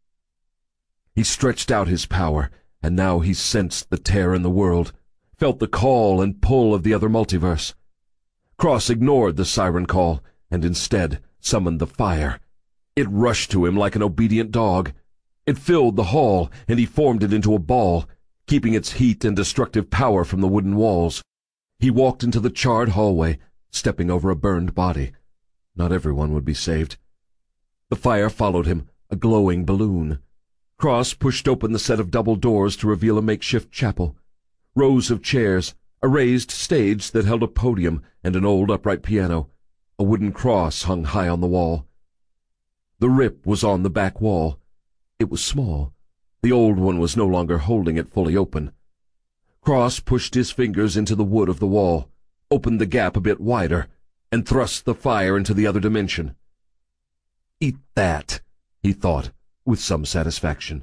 He stretched out his power, and now he sensed the tear in the world, felt the call and pull of the other multiverse. Cross ignored the siren call, and instead summoned the fire. It rushed to him like an obedient dog. It filled the hall, and he formed it into a ball, keeping its heat and destructive power from the wooden walls. He walked into the charred hallway, stepping over a burned body. Not everyone would be saved. The fire followed him, a glowing balloon. Cross pushed open the set of double doors to reveal a makeshift chapel. Rows of chairs, a raised stage that held a podium and an old upright piano. A wooden cross hung high on the wall. The rip was on the back wall. It was small. The old one was no longer holding it fully open. Cross pushed his fingers into the wood of the wall, opened the gap a bit wider, and thrust the fire into the other dimension. Eat that, he thought, with some satisfaction.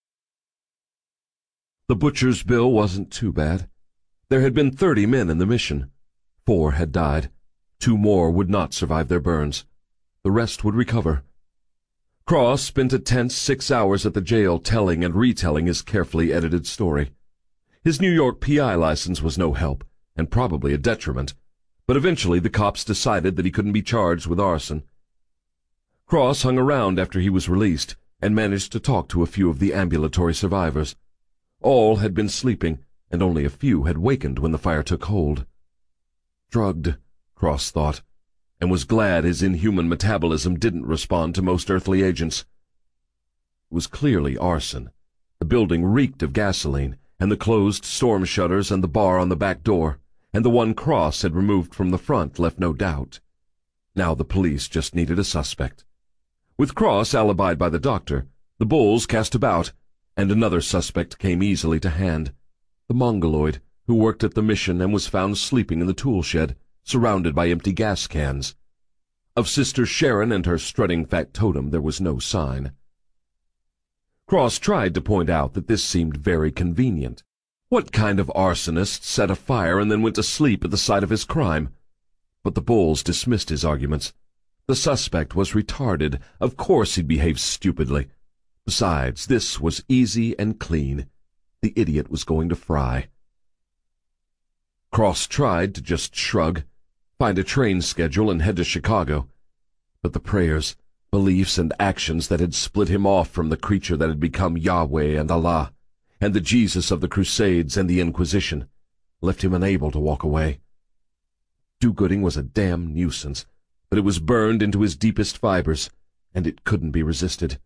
The butcher's bill wasn't too bad. There had been 30 men in the mission. 4 had died. 2 more would not survive their burns. The rest would recover. Cross spent a tense 6 hours at the jail telling and retelling his carefully edited story. His New York PI license was no help, and probably a detriment, but eventually the cops decided that he couldn't be charged with arson. Cross hung around after he was released and managed to talk to a few of the ambulatory survivors. All had been sleeping, and only a few had wakened when the fire took hold. Drugged, Cross thought, and was glad his inhuman metabolism didn't respond to most earthly agents. It was clearly arson. The building reeked of gasoline, and the closed storm shutters and the bar on the back door, and the one Cross had removed from the front left no doubt. Now the police just needed a suspect. With Cross alibied by the doctor, the bulls cast about, and another suspect came easily to hand. The Mongoloid, who worked at the mission and was found sleeping in the tool shed, surrounded by empty gas cans. Of Sister Sharon and her strutting factotum there was no sign. Cross tried to point out that this seemed very convenient. What kind of arsonist set a fire and then went to sleep at the site of his crime? But the bulls dismissed his arguments. The suspect was retarded. Of course he'd behave stupidly. Besides, this was easy and clean. The idiot was going to fry. Cross tried to just shrug, find a train schedule, and head to Chicago. But the prayers, beliefs, and actions that had split him off from the creature that had become Yahweh and Allah, and the Jesus of the Crusades and the Inquisition, left him unable to walk away. Do-gooding was a damn nuisance, but it was burned into his deepest fibers, and it couldn't be resisted.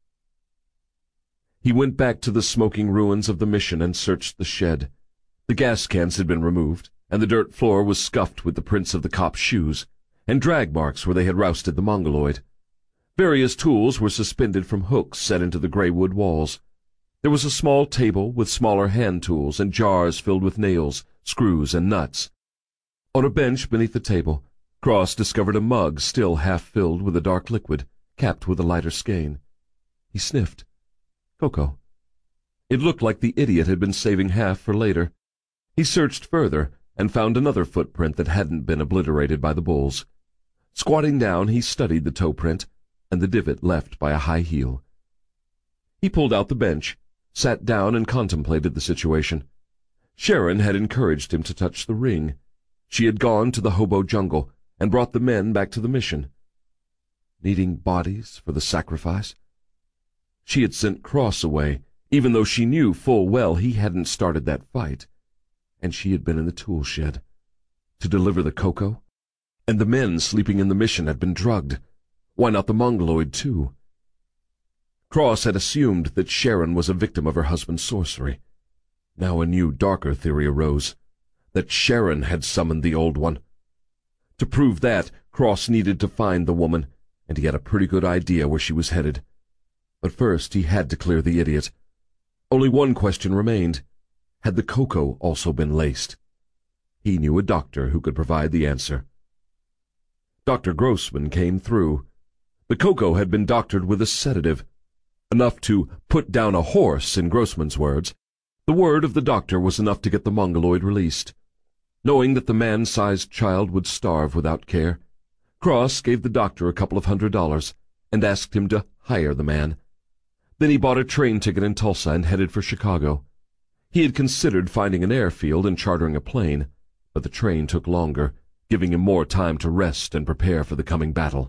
He went back to the smoking ruins of the mission and searched the shed. The gas cans had been removed, and the dirt floor was scuffed with the prints of the cops' shoes, and drag marks where they had rousted the Mongoloid. Various tools were suspended from hooks set into the gray wood walls. There was a small table with smaller hand tools and jars filled with nails, screws, and nuts. On a bench beneath the table, Cross discovered a mug still half filled with a dark liquid, capped with a lighter skein. He sniffed. Cocoa. It looked like the idiot had been saving half for later. He searched further and found another footprint that hadn't been obliterated by the bulls. Squatting down, he studied the toe print and the divot left by a high heel. He pulled out the bench, sat down, and contemplated the situation. Sharon had encouraged him to touch the ring. She had gone to the hobo jungle and brought the men back to the mission. Needing bodies for the sacrifice? She had sent Cross away, even though she knew full well he hadn't started that fight, and she had been in the tool shed to deliver the cocoa, and the men sleeping in the mission had been drugged. Why not the Mongoloid, too? Cross had assumed that Sharon was a victim of her husband's sorcery. Now a new, darker theory arose, that Sharon had summoned the old one. To prove that, Cross needed to find the woman, and he had a pretty good idea where she was headed. But first he had to clear the idiot. Only one question remained. Had the cocoa also been laced? He knew a doctor who could provide the answer. Dr. Grossman came through. The cocoa had been doctored with a sedative, enough to put down a horse, in Grossman's words. The word of the doctor was enough to get the Mongoloid released. Knowing that the man-sized child would starve without care, Cross gave the doctor a couple of $100 and asked him to hire the man. Then he bought a train ticket in Tulsa and headed for Chicago. He had considered finding an airfield and chartering a plane, but the train took longer, giving him more time to rest and prepare for the coming battle.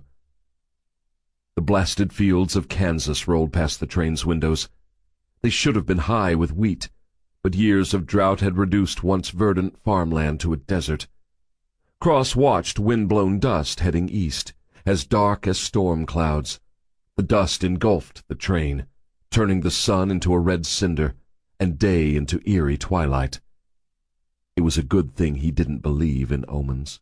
The blasted fields of Kansas rolled past the train's windows. They should have been high with wheat, but years of drought had reduced once verdant farmland to a desert. Cross watched wind-blown dust heading east, as dark as storm clouds. The dust engulfed the train, turning the sun into a red cinder and day into eerie twilight. It was a good thing he didn't believe in omens.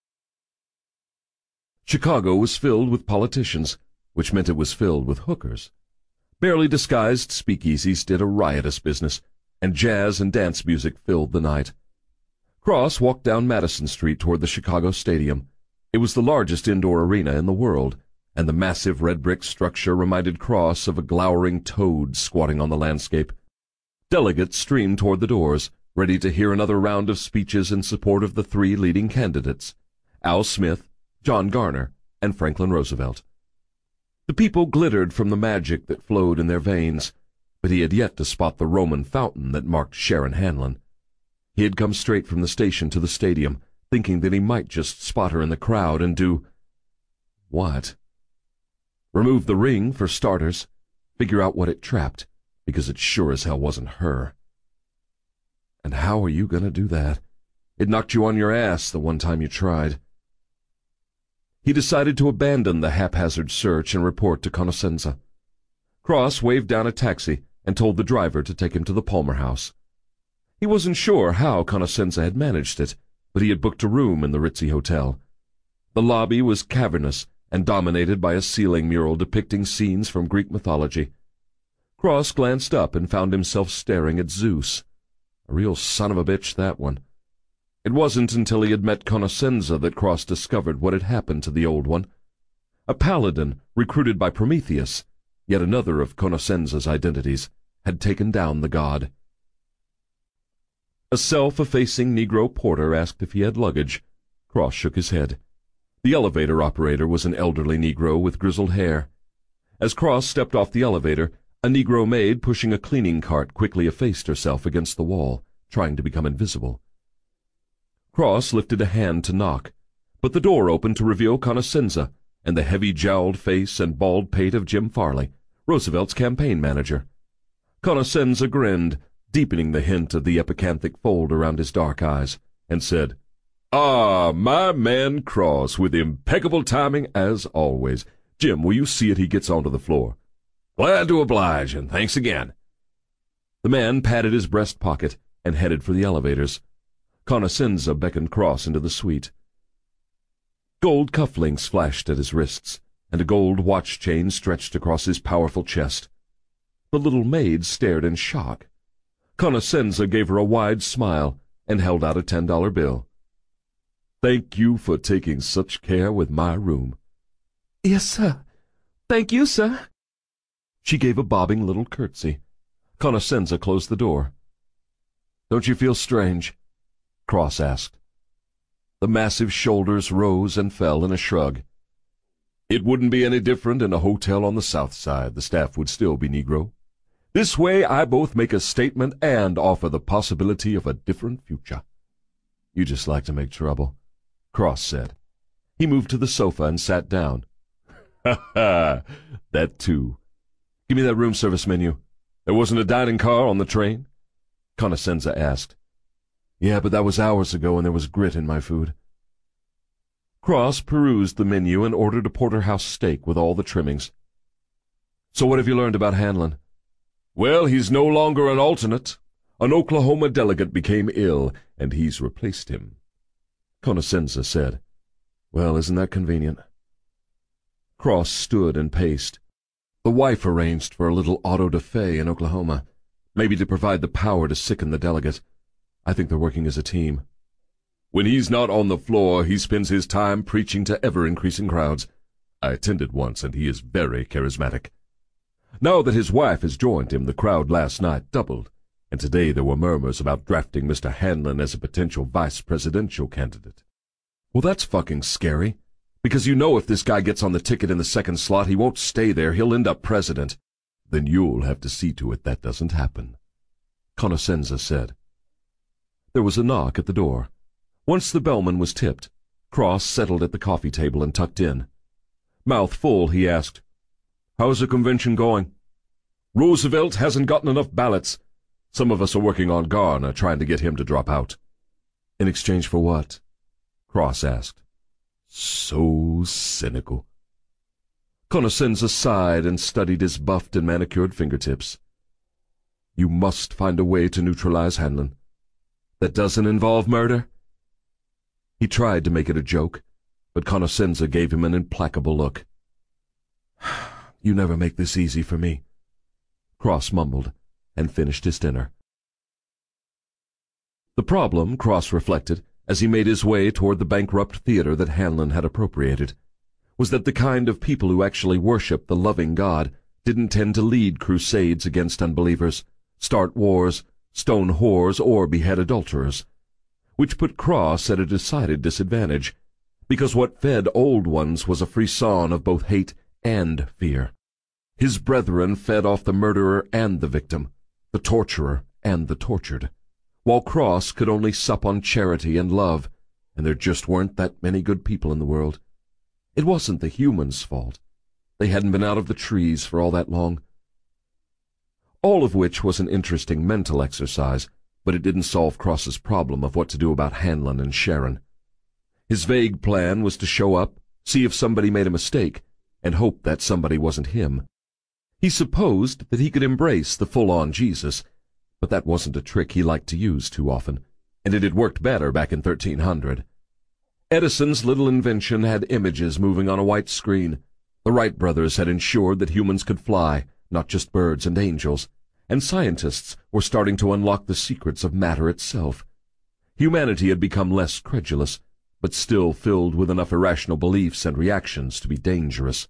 Chicago was filled with politicians, which meant it was filled with hookers. Barely disguised speakeasies did a riotous business, and jazz and dance music filled the night. Cross walked down Madison Street toward the Chicago Stadium. It was the largest indoor arena in the world, and the massive red-brick structure reminded Cross of a glowering toad squatting on the landscape. Delegates streamed toward the doors, ready to hear another round of speeches in support of the three leading candidates, Al Smith, John Garner, and Franklin Roosevelt. The people glittered from the magic that flowed in their veins, but he had yet to spot the Roman fountain that marked Sharon Hanlon. He had come straight from the station to the stadium, thinking that he might just spot her in the crowd and do... what? Remove the ring, for starters. Figure out what it trapped, because it sure as hell wasn't her. And how are you going to do that? It knocked you on your ass the one time you tried. He decided to abandon the haphazard search and report to Conoscenza. Cross waved down a taxi and told the driver to take him to the Palmer House. He wasn't sure how Conoscenza had managed it, but he had booked a room in the ritzy hotel. The lobby was cavernous and dominated by a ceiling mural depicting scenes from Greek mythology. Cross glanced up and found himself staring at Zeus. A real son of a bitch, that one. It wasn't until he had met Conoscenza that Cross discovered what had happened to the old one. A paladin, recruited by Prometheus, yet another of Conoscenza's identities, had taken down the god. A self-effacing Negro porter asked if he had luggage. Cross shook his head. The elevator operator was an elderly Negro with grizzled hair. As Cross stepped off the elevator, a Negro maid pushing a cleaning cart quickly effaced herself against the wall, trying to become invisible. Cross lifted a hand to knock, but the door opened to reveal Conoscenza and the heavy-jowled face and bald pate of Jim Farley, Roosevelt's campaign manager. Conoscenza grinned, deepening the hint of the epicanthic fold around his dark eyes, and said, "Ah, my man Cross, with impeccable timing as always. Jim, will you see it he gets onto the floor?" "Glad to oblige, and thanks again." The man patted his breast pocket and headed for the elevators. Conoscenza beckoned Cross into the suite. Gold cufflinks flashed at his wrists, and a gold watch chain stretched across his powerful chest. The little maid stared in shock. Conoscenza gave her a wide smile and held out a $10 bill. "Thank you for taking such care with my room." "Yes, sir. Thank you, sir." She gave a bobbing little curtsy. Conoscenza closed the door. "Don't you feel strange?" Cross asked. The massive shoulders rose and fell in a shrug. "It wouldn't be any different in a hotel on the South Side. The staff would still be Negro. This way I both make a statement and offer the possibility of a different future." "You just like to make trouble," Cross said. He moved to the sofa and sat down. "Ha ha, that too. Give me that room service menu. There wasn't a dining car on the train?" Conoscenza asked. "Yeah, but that was hours ago and there was grit in my food." Cross perused the menu and ordered a porterhouse steak with all the trimmings. "So what have you learned about Hanlon?" "Well, he's no longer an alternate. An Oklahoma delegate became ill, and he's replaced him," Conoscenza said. "Well, isn't that convenient?" Cross stood and paced. The wife arranged for a little auto-da-fe in Oklahoma, maybe to provide the power to sicken the delegate. I think they're working as a team. "When he's not on the floor, he spends his time preaching to ever-increasing crowds. I attended once, and he is very charismatic. Now that his wife has joined him, the crowd last night doubled, and today there were murmurs about drafting Mr. Hanlon as a potential vice-presidential candidate." "Well, that's fucking scary, because you know if this guy gets on the ticket in the second slot, he won't stay there. He'll end up president." "Then you'll have to see to it that doesn't happen," Conoscenza said. There was a knock at the door. Once the bellman was tipped, Cross settled at the coffee table and tucked in. Mouth full, he asked, "How's the convention going?" "Roosevelt hasn't gotten enough ballots. Some of us are working on Garner, trying to get him to drop out." "In exchange for what?" Cross asked. So cynical. Conoscenza sighed and studied his buffed and manicured fingertips. "You must find a way to neutralize Hanlon. That doesn't involve murder?" He tried to make it a joke, but Conoscenza gave him an implacable look. "You never make this easy for me," Cross mumbled, and finished his dinner. The problem, Cross reflected, as he made his way toward the bankrupt theater that Hanlon had appropriated, was that the kind of people who actually worshiped the loving God didn't tend to lead crusades against unbelievers, start wars, stone whores, or behead adulterers, which put Cross at a decided disadvantage, because what fed old ones was a frisson of both hate and fear. His brethren fed off the murderer and the victim, the torturer and the tortured, while Cross could only sup on charity and love, and there just weren't that many good people in the world. It wasn't the humans' fault. They hadn't been out of the trees for all that long. All of which was an interesting mental exercise, but it didn't solve Cross's problem of what to do about Hanlon and Sharon. His vague plan was to show up, see if somebody made a mistake, and hope that somebody wasn't him. He supposed that he could embrace the full-on Jesus, but that wasn't a trick he liked to use too often, and it had worked better back in 1300. Edison's little invention had images moving on a white screen. The Wright brothers had ensured that humans could fly, not just birds and angels, and scientists were starting to unlock the secrets of matter itself. Humanity had become less credulous, but still filled with enough irrational beliefs and reactions to be dangerous.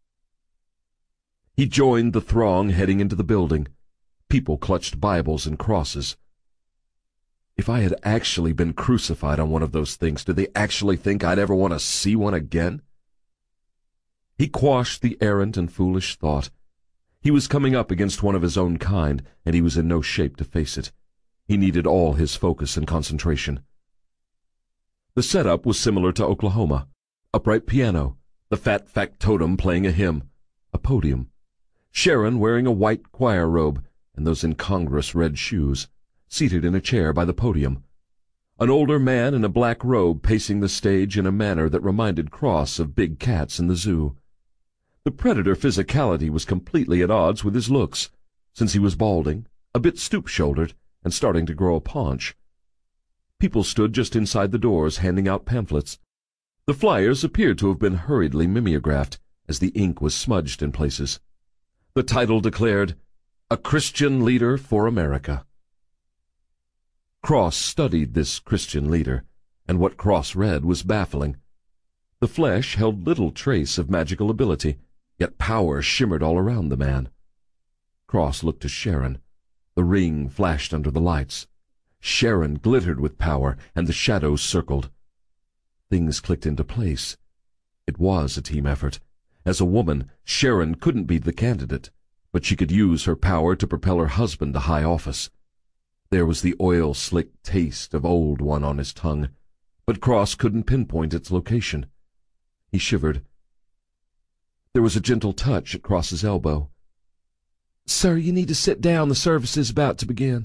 He joined the throng heading into the building. People clutched Bibles and crosses. If I had actually been crucified on one of those things, did they actually think I'd ever want to see one again? He quashed the errant and foolish thought. He was coming up against one of his own kind, and he was in no shape to face it. He needed all his focus and concentration. The setup was similar to Oklahoma. Upright piano, the fat factotum playing a hymn, a podium, Sharon wearing a white choir robe and those incongruous red shoes, seated in a chair by the podium. An older man in a black robe pacing the stage in a manner that reminded Cross of big cats in the zoo. The predator physicality was completely at odds with his looks, since he was balding, a bit stoop-shouldered, and starting to grow a paunch. People stood just inside the doors handing out pamphlets. The flyers appeared to have been hurriedly mimeographed, as the ink was smudged in places. The title declared, "A Christian Leader for America." Cross studied this Christian leader, and what Cross read was baffling. The flesh held little trace of magical ability, yet power shimmered all around the man. Cross looked to Sharon. The ring flashed under the lights. Sharon glittered with power, and the shadows circled. Things clicked into place. It was a team effort. As a woman, Sharon couldn't be the candidate, but she could use her power to propel her husband to high office. There was the oil-slick taste of Old One on his tongue, but Cross couldn't pinpoint its location. He shivered. There was a gentle touch at Cross's elbow. "Sir, you need to sit down. The service is about to begin."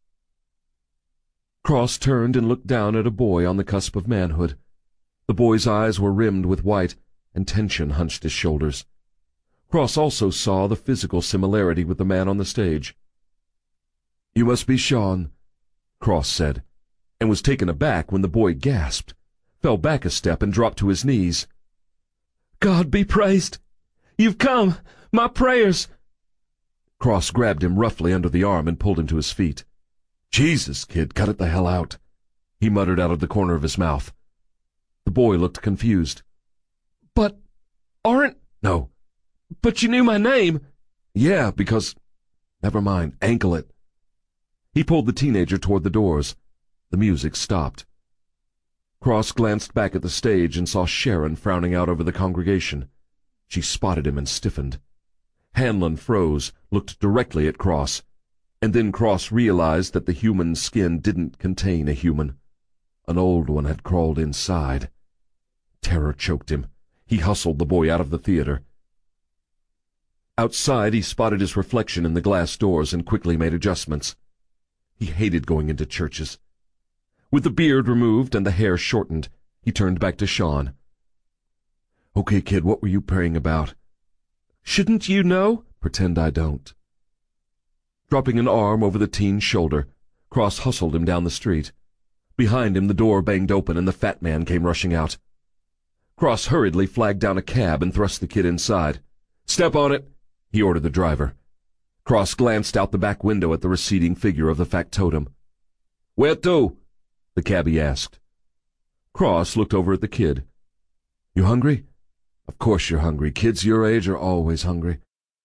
Cross turned and looked down at a boy on the cusp of manhood. The boy's eyes were rimmed with white, and tension hunched his shoulders. Cross also saw the physical similarity with the man on the stage. "You must be Sean," Cross said, and was taken aback when the boy gasped, fell back a step, and dropped to his knees. "God be praised! You've come! My prayers!" Cross grabbed him roughly under the arm and pulled him to his feet. "Jesus, kid, cut it the hell out," he muttered out of the corner of his mouth. The boy looked confused. "But aren't—" "No." "But you knew my name." "Yeah, because—" "Never mind, ankle it." He pulled the teenager toward the doors. The music stopped. Cross glanced back at the stage and saw Sharon frowning out over the congregation. She spotted him and stiffened. Hanlon froze, looked directly at Cross, and then Cross realized that the human skin didn't contain a human. An old one had crawled inside. Terror choked him. He hustled the boy out of the theater. Outside, he spotted his reflection in the glass doors and quickly made adjustments. He hated going into churches. With the beard removed and the hair shortened, he turned back to Sean. "Okay, kid, what were you praying about?" "Shouldn't you know?" "Pretend I don't." Dropping an arm over the teen's shoulder, Cross hustled him down the street. Behind him, the door banged open and the fat man came rushing out. Cross hurriedly flagged down a cab and thrust the kid inside. "Step on it," he ordered the driver. Cross glanced out the back window at the receding figure of the factotum. "Where to?" the cabbie asked. Cross looked over at the kid. "You hungry?" "Of course you're hungry. Kids your age are always hungry."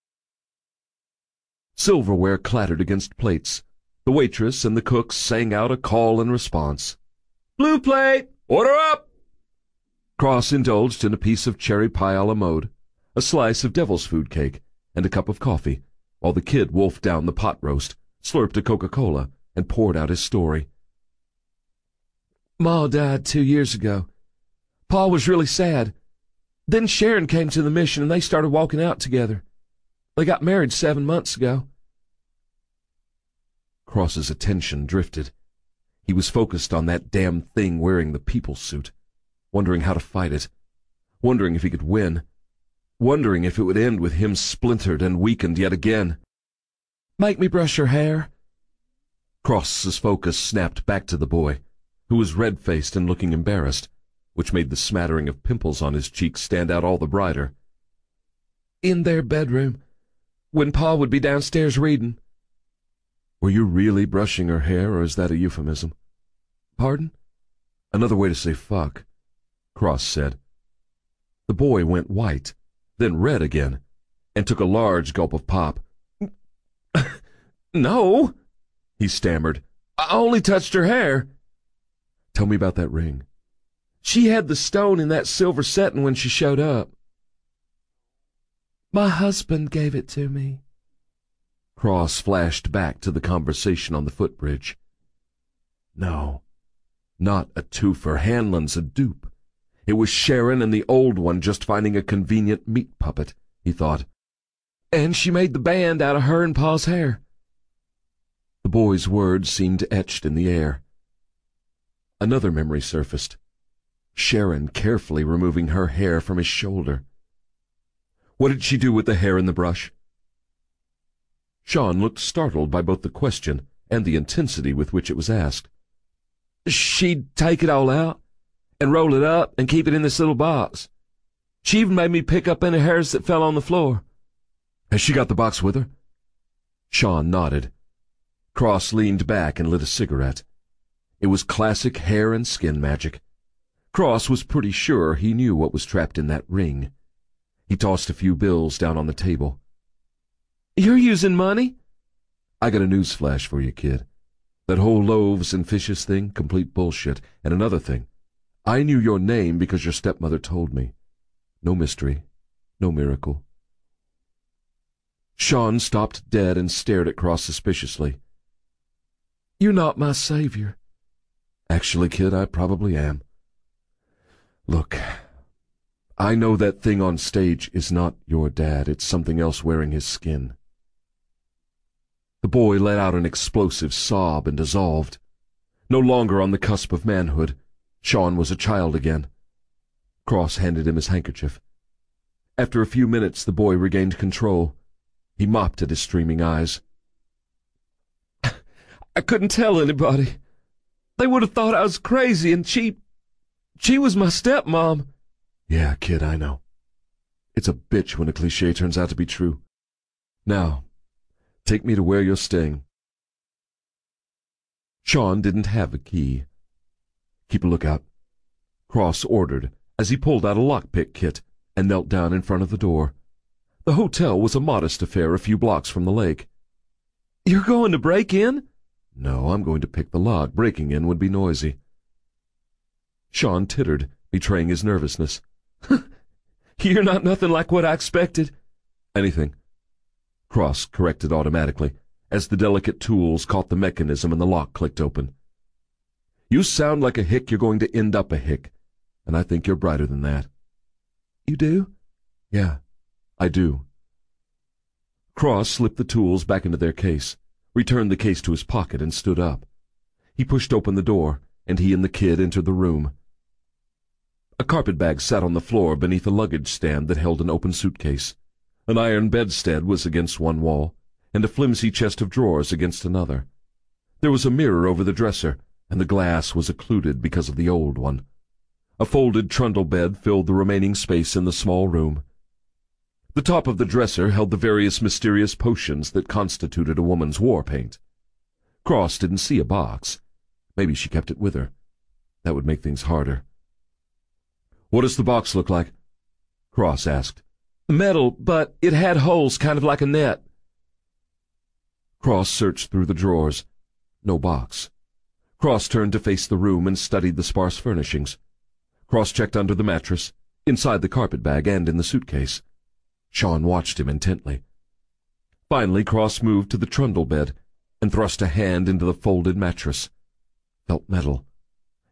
Silverware clattered against plates. The waitress and the cooks sang out a call and response. "Blue plate! Order up!" Cross indulged in a piece of cherry pie a la mode, a slice of devil's food cake, and a cup of coffee, while the kid wolfed down the pot roast, slurped a Coca-Cola, and poured out his story. Ma died 2 years ago. Pa was really sad. Then Sharon came to the mission and they started walking out together. They got married 7 months ago. Cross's attention drifted. He was focused on that damn thing wearing the people suit, wondering how to fight it, wondering if he could win, wondering if it would end with him splintered and weakened yet again. Make me brush your hair. Cross's focus snapped back to the boy, who was red-faced and looking embarrassed, which made the smattering of pimples on his cheeks stand out all the brighter. In their bedroom, when Pa would be downstairs reading. Were you really brushing her hair, or is that a euphemism? Pardon? Another way to say fuck, Cross said. The boy went white, then red again, and took a large gulp of pop. No, he stammered. I only touched her hair. Tell me about that ring. She had the stone in that silver setting when she showed up. My husband gave it to me. Cross flashed back to the conversation on the footbridge. No, not a twofer. Hanlon's a dupe. It was Sharon and the old one just finding a convenient meat puppet, he thought. And she made the band out of her and Pa's hair. The boy's words seemed etched in the air. Another memory surfaced. Sharon carefully removing her hair from his shoulder. What did she do with the hair in the brush? Sean looked startled by both the question and the intensity with which it was asked. She'd take it all out and roll it up and keep it in this little box. She even made me pick up any hairs that fell on the floor. Has she got the box with her? Sean nodded. Cross leaned back and lit a cigarette. It was classic hair and skin magic. Cross was pretty sure he knew what was trapped in that ring. He tossed a few bills down on the table. You're using money? I got a news flash for you, kid. That whole loaves and fishes thing, complete bullshit. And another thing, I knew your name because your stepmother told me. No mystery, no miracle. Sean stopped dead and stared at Cross suspiciously. You're not my savior. Actually, kid, I probably am. Look, I know that thing on stage is not your dad. It's something else wearing his skin. The boy let out an explosive sob and dissolved. No longer on the cusp of manhood, Sean was a child again. Cross handed him his handkerchief. After a few minutes, the boy regained control. He mopped at his streaming eyes. I couldn't tell anybody. They would have thought I was crazy, and she was my stepmom. Yeah, kid, I know. It's a bitch when a cliché turns out to be true. Now, take me to where you're staying. Sean didn't have a key. Keep a lookout, Cross ordered as he pulled out a lockpick kit and knelt down in front of the door. The hotel was a modest affair a few blocks from the lake. You're going to break in? No, I'm going to pick the lock. Breaking in would be noisy. Sean tittered, betraying his nervousness. You're not nothing like what I expected. Anything. Cross corrected automatically, as the delicate tools caught the mechanism and the lock clicked open. You sound like a hick you're going to end up a hick, and I think you're brighter than that. You do? Yeah, I do. Cross slipped the tools back into their case, returned the case to his pocket, and stood up. He pushed open the door, and he and the kid entered the room. A carpetbag sat on the floor beneath a luggage stand that held an open suitcase. An iron bedstead was against one wall, and a flimsy chest of drawers against another. There was a mirror over the dresser, and the glass was occluded because of the old one. A folded trundle bed filled the remaining space in the small room. The top of the dresser held the various mysterious potions that constituted a woman's war paint. Cross didn't see a box. Maybe she kept it with her. That would make things harder. What does the box look like? Cross asked. Metal, but it had holes kind of like a net. Cross searched through the drawers. No box. Cross turned to face the room and studied the sparse furnishings. Cross checked under the mattress, inside the carpetbag, and in the suitcase. Sean watched him intently. Finally, Cross moved to the trundle bed and thrust a hand into the folded mattress. Felt metal.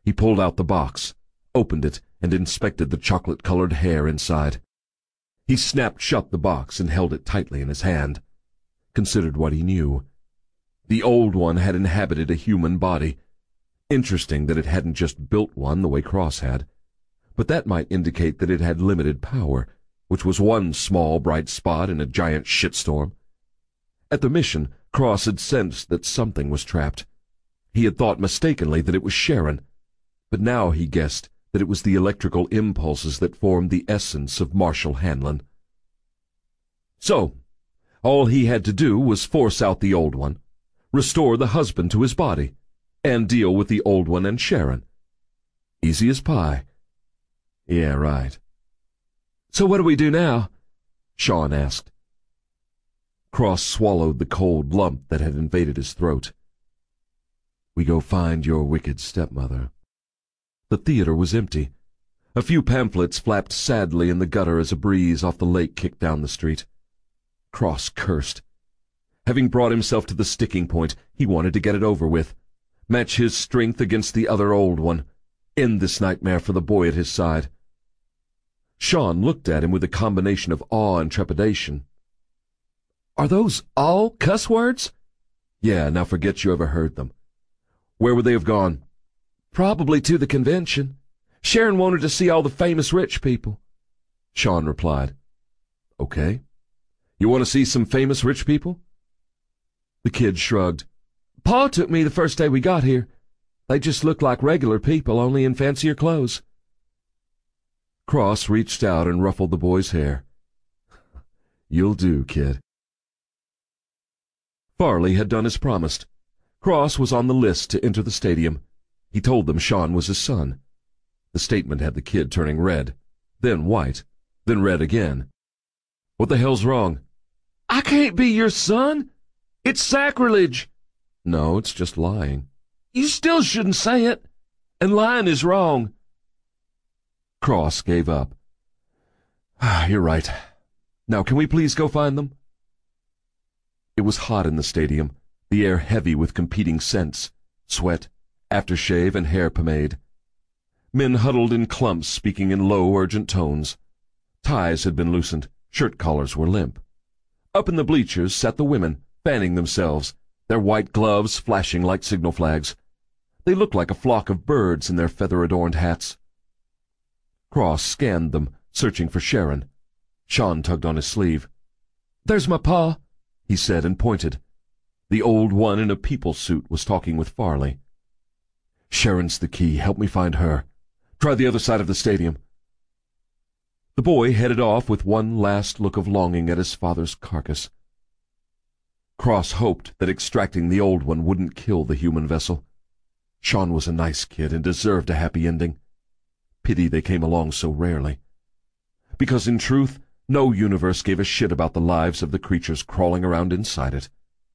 He pulled out the box, opened it, and inspected the chocolate-colored hair inside. He snapped shut the box and held it tightly in his hand. Considered what he knew. The old one had inhabited a human body. Interesting that it hadn't just built one the way Cross had. But that might indicate that it had limited power, which was one small bright spot in a giant shitstorm. At the mission, Cross had sensed that something was trapped. He had thought mistakenly that it was Sharon, but now he guessed that it was the electrical impulses that formed the essence of Marshall Hanlon. So, all he had to do was force out the old one, restore the husband to his body, and deal with the old one and Sharon. Easy as pie. Yeah, right. So what do we do now? Shawn asked. Cross swallowed the cold lump that had invaded his throat. We go find your wicked stepmother. The theater was empty. A few pamphlets flapped sadly in the gutter as a breeze off the lake kicked down the street. Cross cursed. Having brought himself to the sticking point, he wanted to get it over with, match his strength against the other old one, end this nightmare for the boy at his side. Shawn looked at him with a combination of awe and trepidation. Are those all cuss words? Yeah, now forget you ever heard them. Where would they have gone? Probably to the convention. Sharon wanted to see all the famous rich people. Shawn replied. Okay. You want to see some famous rich people? The kid shrugged. Pa took me the first day we got here. They just looked like regular people, only in fancier clothes. Cross reached out and ruffled the boy's hair. You'll do, kid. Farley had done as promised. Cross was on the list to enter the stadium. He told them Shawn was his son. The statement had the kid turning red, then white, then red again. What the hell's wrong? I can't be your son. It's sacrilege. No, it's just lying. You still shouldn't say it. And lying is wrong. Cross gave up. You're right. Now, can we please go find them? It was hot in the stadium, the air heavy with competing scents, sweat, aftershave, and hair pomade. Men huddled in clumps, speaking in low, urgent tones. Ties had been loosened, shirt collars were limp. Up in the bleachers sat the women, fanning themselves, their white gloves flashing like signal flags. They looked like a flock of birds in their feather-adorned hats. Cross scanned them, searching for Sharon. Shawn tugged on his sleeve. There's my pa, he said and pointed. The old one in a people suit was talking with Farley. Sharon's the key. Help me find her. Try the other side of the stadium. The boy headed off with one last look of longing at his father's carcass. Cross hoped that extracting the old one wouldn't kill the human vessel. Shawn was a nice kid and deserved a happy ending. Pity they came along so rarely. Because in truth, no universe gave a shit about the lives of the creatures crawling around inside it.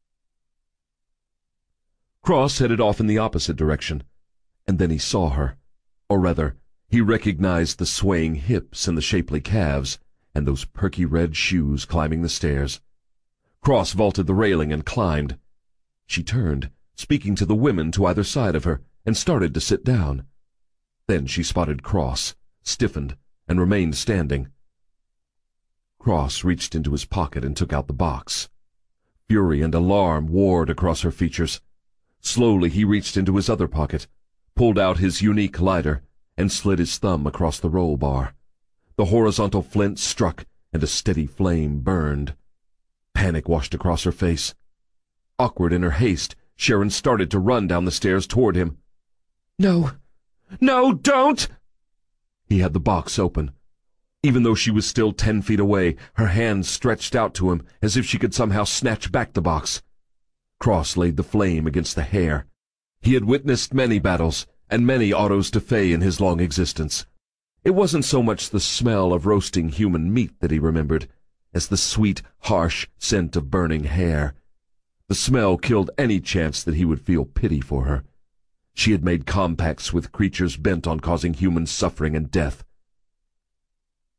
Cross headed off in the opposite direction, and then he saw her. Or rather, he recognized the swaying hips and the shapely calves, and those perky red shoes climbing the stairs. Cross vaulted the railing and climbed. She turned, speaking to the women to either side of her, and started to sit down. Then she spotted Cross, stiffened, and remained standing. Cross reached into his pocket and took out the box. Fury and alarm warred across her features. Slowly he reached into his other pocket, pulled out his unique lighter, and slid his thumb across the roll bar. The horizontal flint struck, and a steady flame burned. Panic washed across her face. Awkward in her haste, Sharon started to run down the stairs toward him. No, don't! He had the box open. Even though she was still 10 feet away, her hands stretched out to him as if she could somehow snatch back the box. Cross laid the flame against the hair. He had witnessed many battles and many autos de fe in his long existence. It wasn't so much the smell of roasting human meat that he remembered, as the sweet, harsh scent of burning hair. The smell killed any chance that he would feel pity for her. She had made compacts with creatures bent on causing human suffering and death.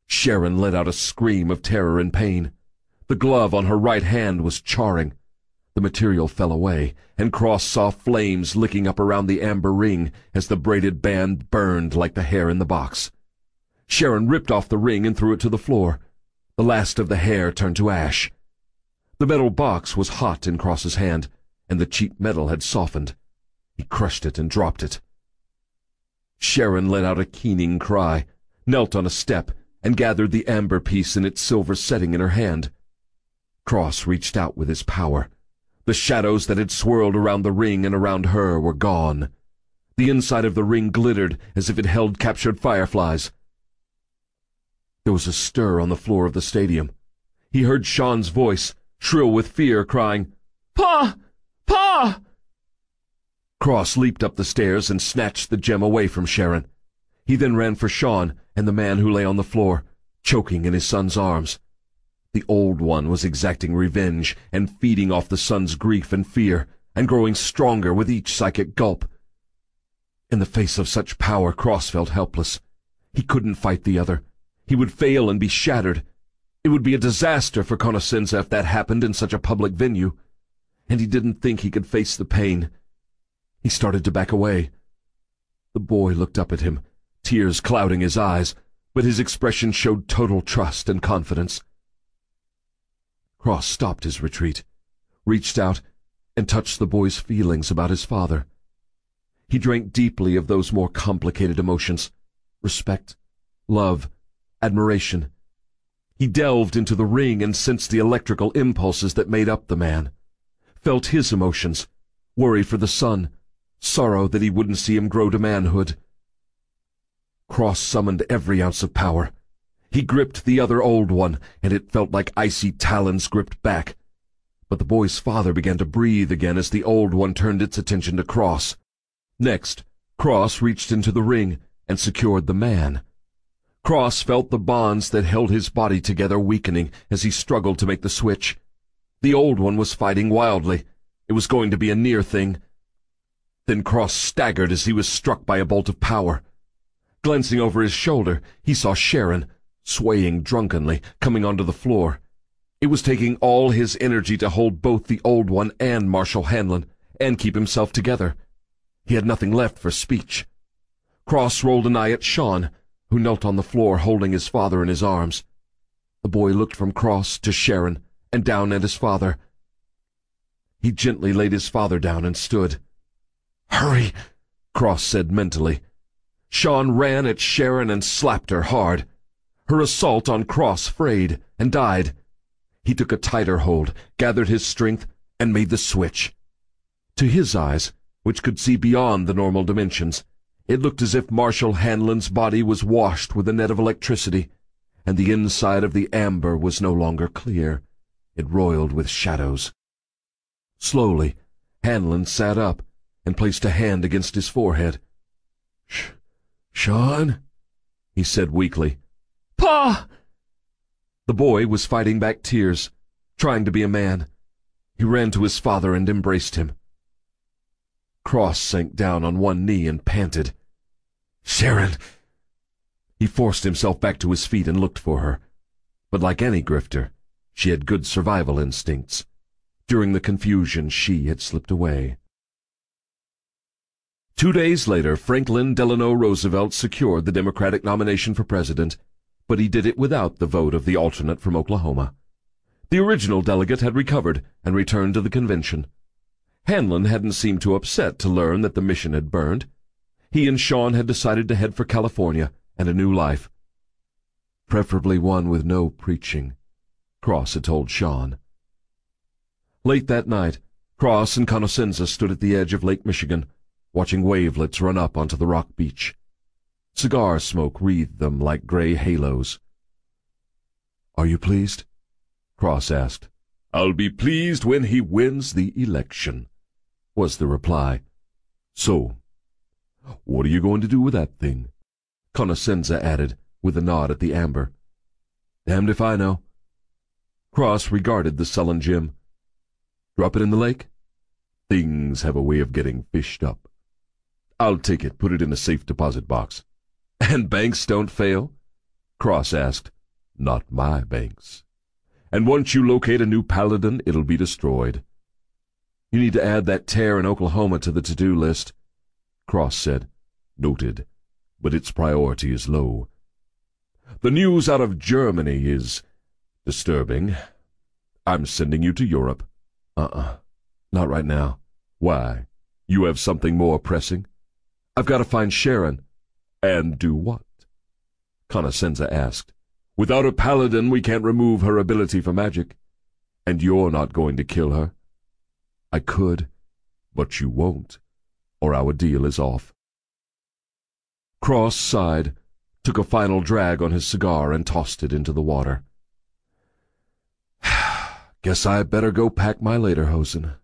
Sharon let out a scream of terror and pain. The glove on her right hand was charring. The material fell away, and Cross saw flames licking up around the amber ring as the braided band burned like the hair in the box. Sharon ripped off the ring and threw it to the floor. The last of the hair turned to ash. The metal box was hot in Cross's hand, and the cheap metal had softened. He crushed it and dropped it. Sharon let out a keening cry, knelt on a step, and gathered the amber piece in its silver setting in her hand. Cross reached out with his power. The shadows that had swirled around the ring and around her were gone. The inside of the ring glittered as if it held captured fireflies. There was a stir on the floor of the stadium. He heard Sean's voice, shrill with fear, crying, "Pa! Pa!" Cross leaped up the stairs and snatched the gem away from Sharon. He then ran for Sean and the man who lay on the floor, choking in his son's arms. The Old One was exacting revenge and feeding off the son's grief and fear, and growing stronger with each psychic gulp. In the face of such power, Cross felt helpless. He couldn't fight the other. He would fail and be shattered. It would be a disaster for Conoscenza if that happened in such a public venue. And he didn't think he could face the pain. He started to back away. The boy looked up at him, tears clouding his eyes, but his expression showed total trust and confidence. Cross stopped his retreat, reached out, and touched the boy's feelings about his father. He drank deeply of those more complicated emotions: respect, love, admiration. He delved into the ring and sensed the electrical impulses that made up the man, felt his emotions, worry for the son, sorrow that he wouldn't see him grow to manhood. Cross summoned every ounce of power. He gripped the other Old One, and it felt like icy talons gripped back. But the boy's father began to breathe again as the Old One turned its attention to Cross. Next, Cross reached into the ring and secured the man. Cross felt the bonds that held his body together weakening as he struggled to make the switch. The Old One was fighting wildly. It was going to be a near thing. Then Cross staggered as he was struck by a bolt of power. Glancing over his shoulder, he saw Sharon, swaying drunkenly, coming onto the floor. It was taking all his energy to hold both the Old One and Marshal Hanlon, and keep himself together. He had nothing left for speech. Cross rolled an eye at Sean, who knelt on the floor holding his father in his arms. The boy looked from Cross to Sharon and down at his father. He gently laid his father down and stood. "Hurry," Cross said mentally. Sean ran at Sharon and slapped her hard. Her assault on Cross frayed and died. He took a tighter hold, gathered his strength, and made the switch. To his eyes, which could see beyond the normal dimensions, it looked as if Marshal Hanlon's body was washed with a net of electricity, and the inside of the amber was no longer clear. It roiled with shadows. Slowly, Hanlon sat up and placed a hand against his forehead. "Sean?" he said weakly. "Pa!" The boy was fighting back tears, trying to be a man. He ran to his father and embraced him. Cross sank down on one knee and panted. "Sharon!" He forced himself back to his feet and looked for her. But like any grifter, she had good survival instincts. During the confusion, she had slipped away. 2 days later, Franklin Delano Roosevelt secured the Democratic nomination for president, but he did it without the vote of the alternate from Oklahoma. The original delegate had recovered and returned to the convention. Hanlon hadn't seemed too upset to learn that the mission had burned. He and Sean had decided to head for California and a new life. Preferably one with no preaching, Cross had told Sean. Late that night, Cross and Conoscenza stood at the edge of Lake Michigan, watching wavelets run up onto the rock beach. Cigar smoke wreathed them like gray halos. "Are you pleased?" Cross asked. "I'll be pleased when he wins the election," was the reply. "So, what are you going to do with that thing?" Conoscenza added, with a nod at the amber. "Damned if I know." Cross regarded the sullen gem. "Drop it in the lake?" "Things have a way of getting fished up." "I'll take it, put it in a safe deposit box." "And banks don't fail?" Cross asked. "Not my banks. And once you locate a new paladin, it'll be destroyed." You need to add that tear in Oklahoma to the to-do list. Cross said, Noted, but its priority is low. The news out of Germany is disturbing. I'm sending you to Europe. Not right now. Why? You have something more pressing? I've got to find Sharon. And do what? Conocenza asked. Without a paladin, we can't remove her ability for magic. And you're not going to kill her. I could. But you won't, or our deal is off. Cross sighed, took a final drag on his cigar, and tossed it into the water. Guess I better go pack my lederhosen.